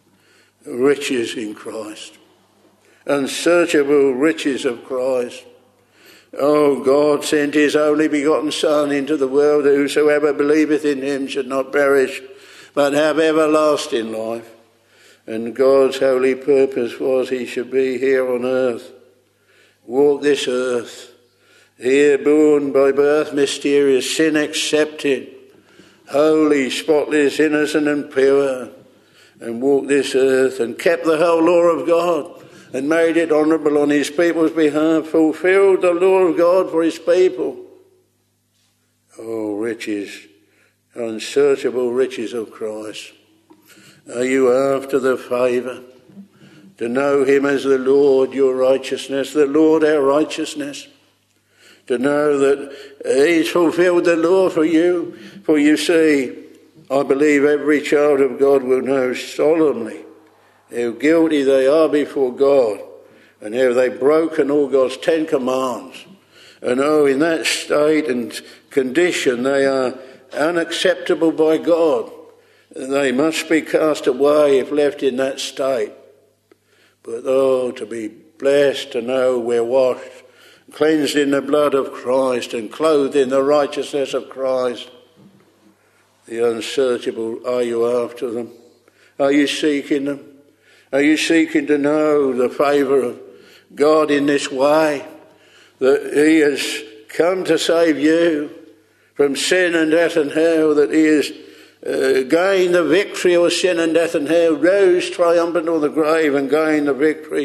Riches in Christ. Unsearchable riches of Christ. Oh, God sent his only begotten Son into the world, that whosoever believeth in him should not perish, but have everlasting life. And God's holy purpose was he should be here on earth, walk this earth, here born by birth mysterious, sin accepted, holy, spotless, innocent and pure, and walked this earth and kept the whole law of God and made it honourable on his people's behalf, fulfilled the law of God for his people. Oh, riches, unsearchable riches of Christ. Are you after the favour to know him as the Lord, your righteousness, the Lord, our righteousness? To know that he's fulfilled the law for you? For you see, I believe every child of God will know solemnly how guilty they are before God, and how they've broken all God's 10 commands. And oh, in that state and condition, they are unacceptable by God. They must be cast away if left in that state. But oh, to be blessed to know we're washed, cleansed in the blood of Christ and clothed in the righteousness of Christ. The unsearchable, are you after them? Are you seeking them? Are you seeking to know the favour of God in this way? That he has come to save you from sin and death and hell, that he has gained the victory over sin and death and hell, rose triumphant on the grave and gained the victory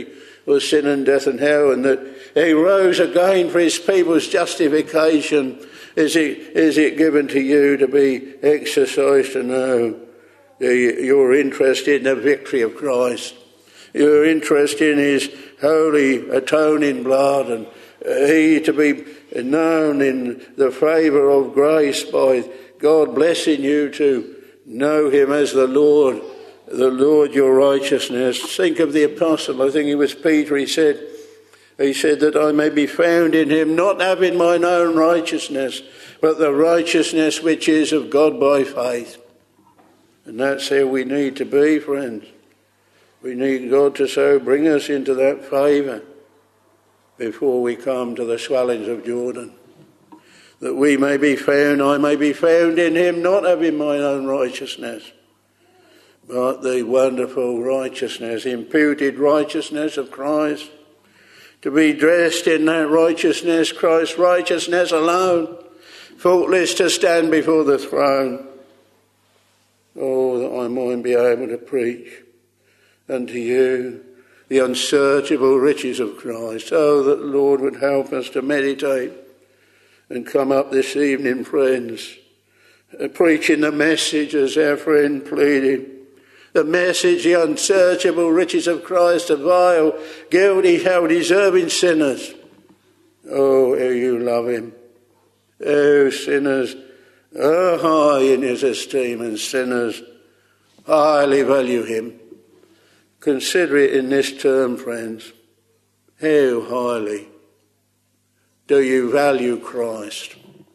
for sin and death and hell, and that he rose again for his people's justification. Is it given to you to be exercised to know your interest in the victory of Christ, your interest in his holy atoning blood, and he to be known in the favour of grace by God blessing you to know him as the Lord your righteousness. Think of the apostle, I think it was Peter, he said that I may be found in him, not having mine own righteousness, but the righteousness which is of God by faith. And that's how we need to be, friends. We need God to so bring us into that favour before we come to the swellings of Jordan, that we may be found, I may be found in him, not having mine own righteousness, but the wonderful righteousness, imputed righteousness of Christ, to be dressed in that righteousness, Christ's righteousness alone, faultless to stand before the throne. Oh, that I might be able to preach unto you the unsearchable riches of Christ. Oh, that the Lord would help us to meditate and come up this evening, friends, preaching the message as our friend pleaded. The message, the unsearchable riches of Christ, to vile, guilty, hell-deserving sinners. Oh, how you love him. Oh, sinners are high in his esteem, and sinners highly value him. Consider it in this term, friends. How highly do you value Christ?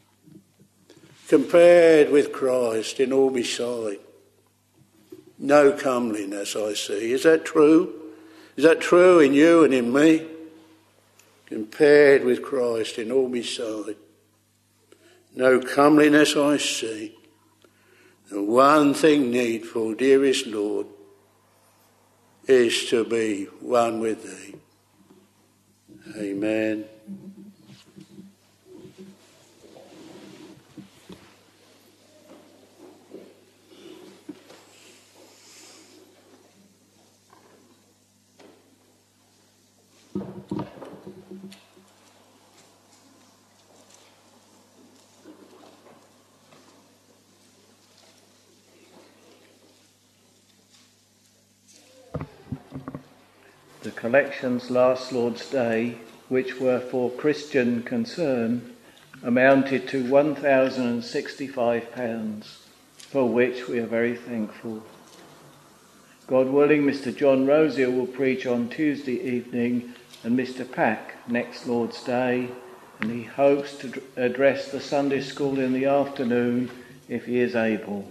Compared with Christ in all beside, no comeliness I see. Is that true? Is that true in you and in me? Compared with Christ in all beside, no comeliness I see. The one thing needful, dearest Lord, is to be one with thee. Amen. The collections last Lord's Day, which were for Christian concern, amounted to £1,065, for which we are very thankful. God willing, Mr. John Rosier will preach on Tuesday evening and Mr. Pack next Lord's Day, and he hopes to address the Sunday school in the afternoon if he is able.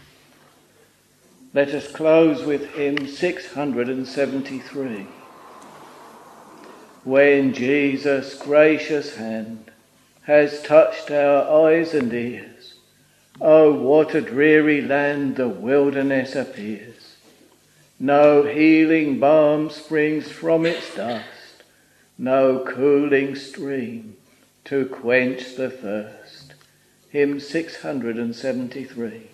Let us close with hymn 673. When Jesus' gracious hand has touched our eyes and ears, oh, what a dreary land the wilderness appears. No healing balm springs from its dust, no cooling stream to quench the thirst. Hymn 673.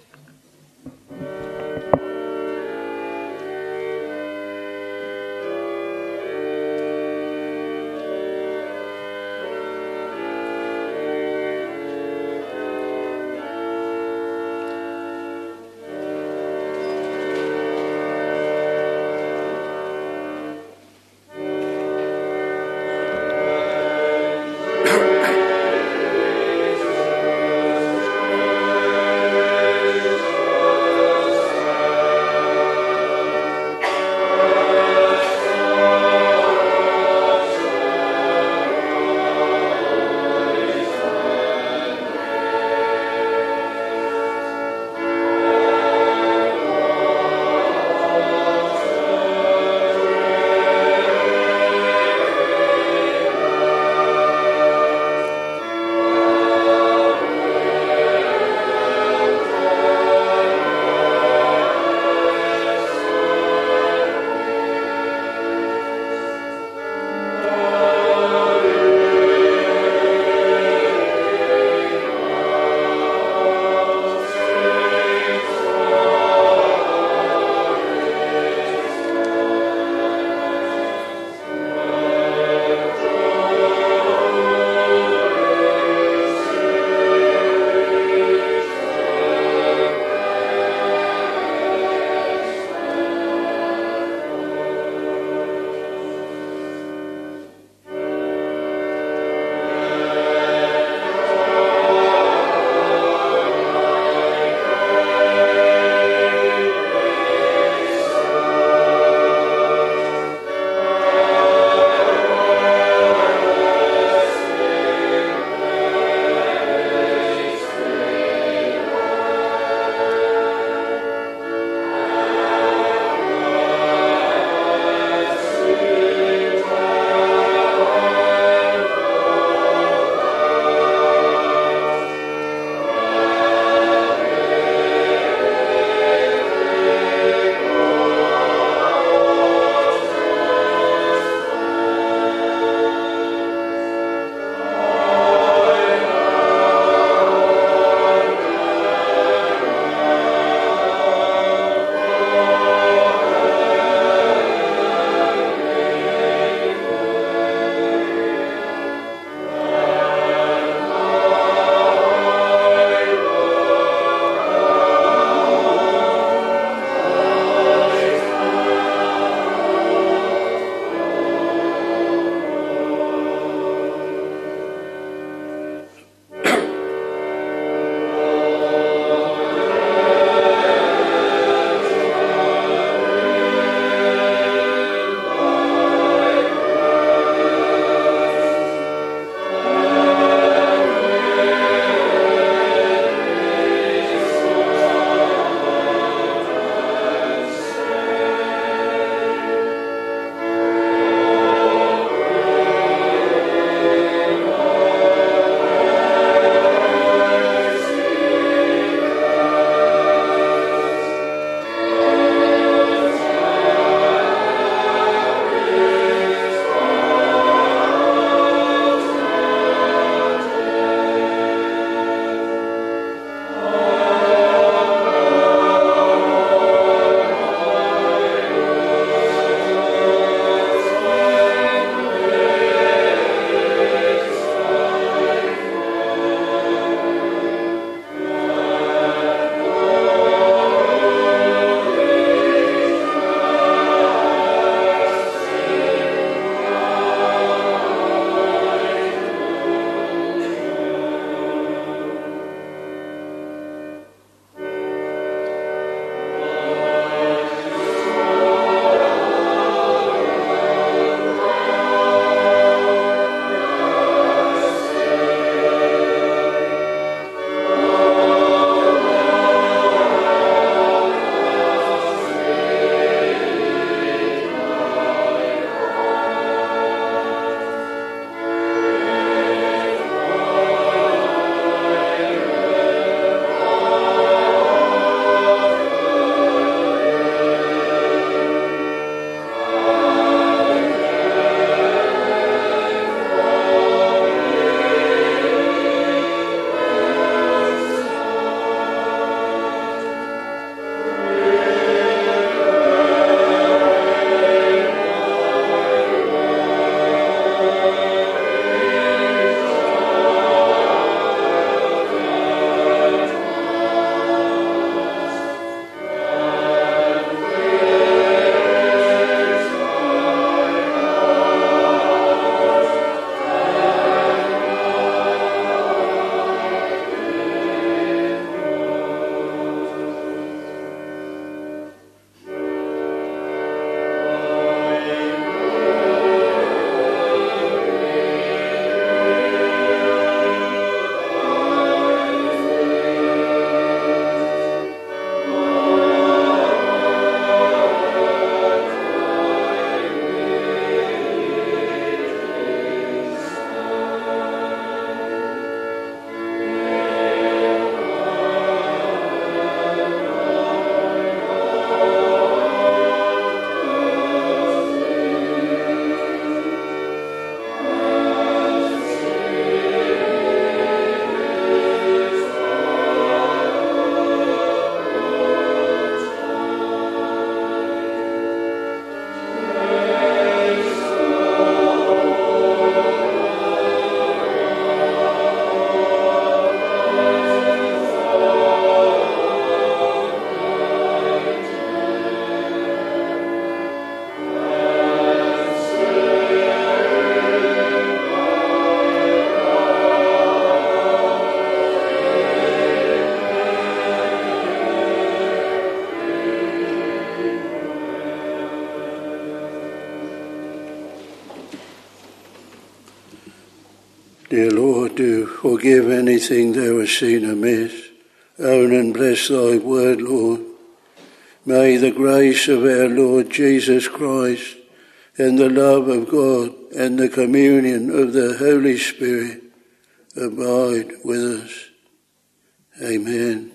Dear Lord, do forgive anything thou hast seen amiss. Own and bless thy word, Lord. May the grace of our Lord Jesus Christ and the love of God and the communion of the Holy Spirit abide with us. Amen.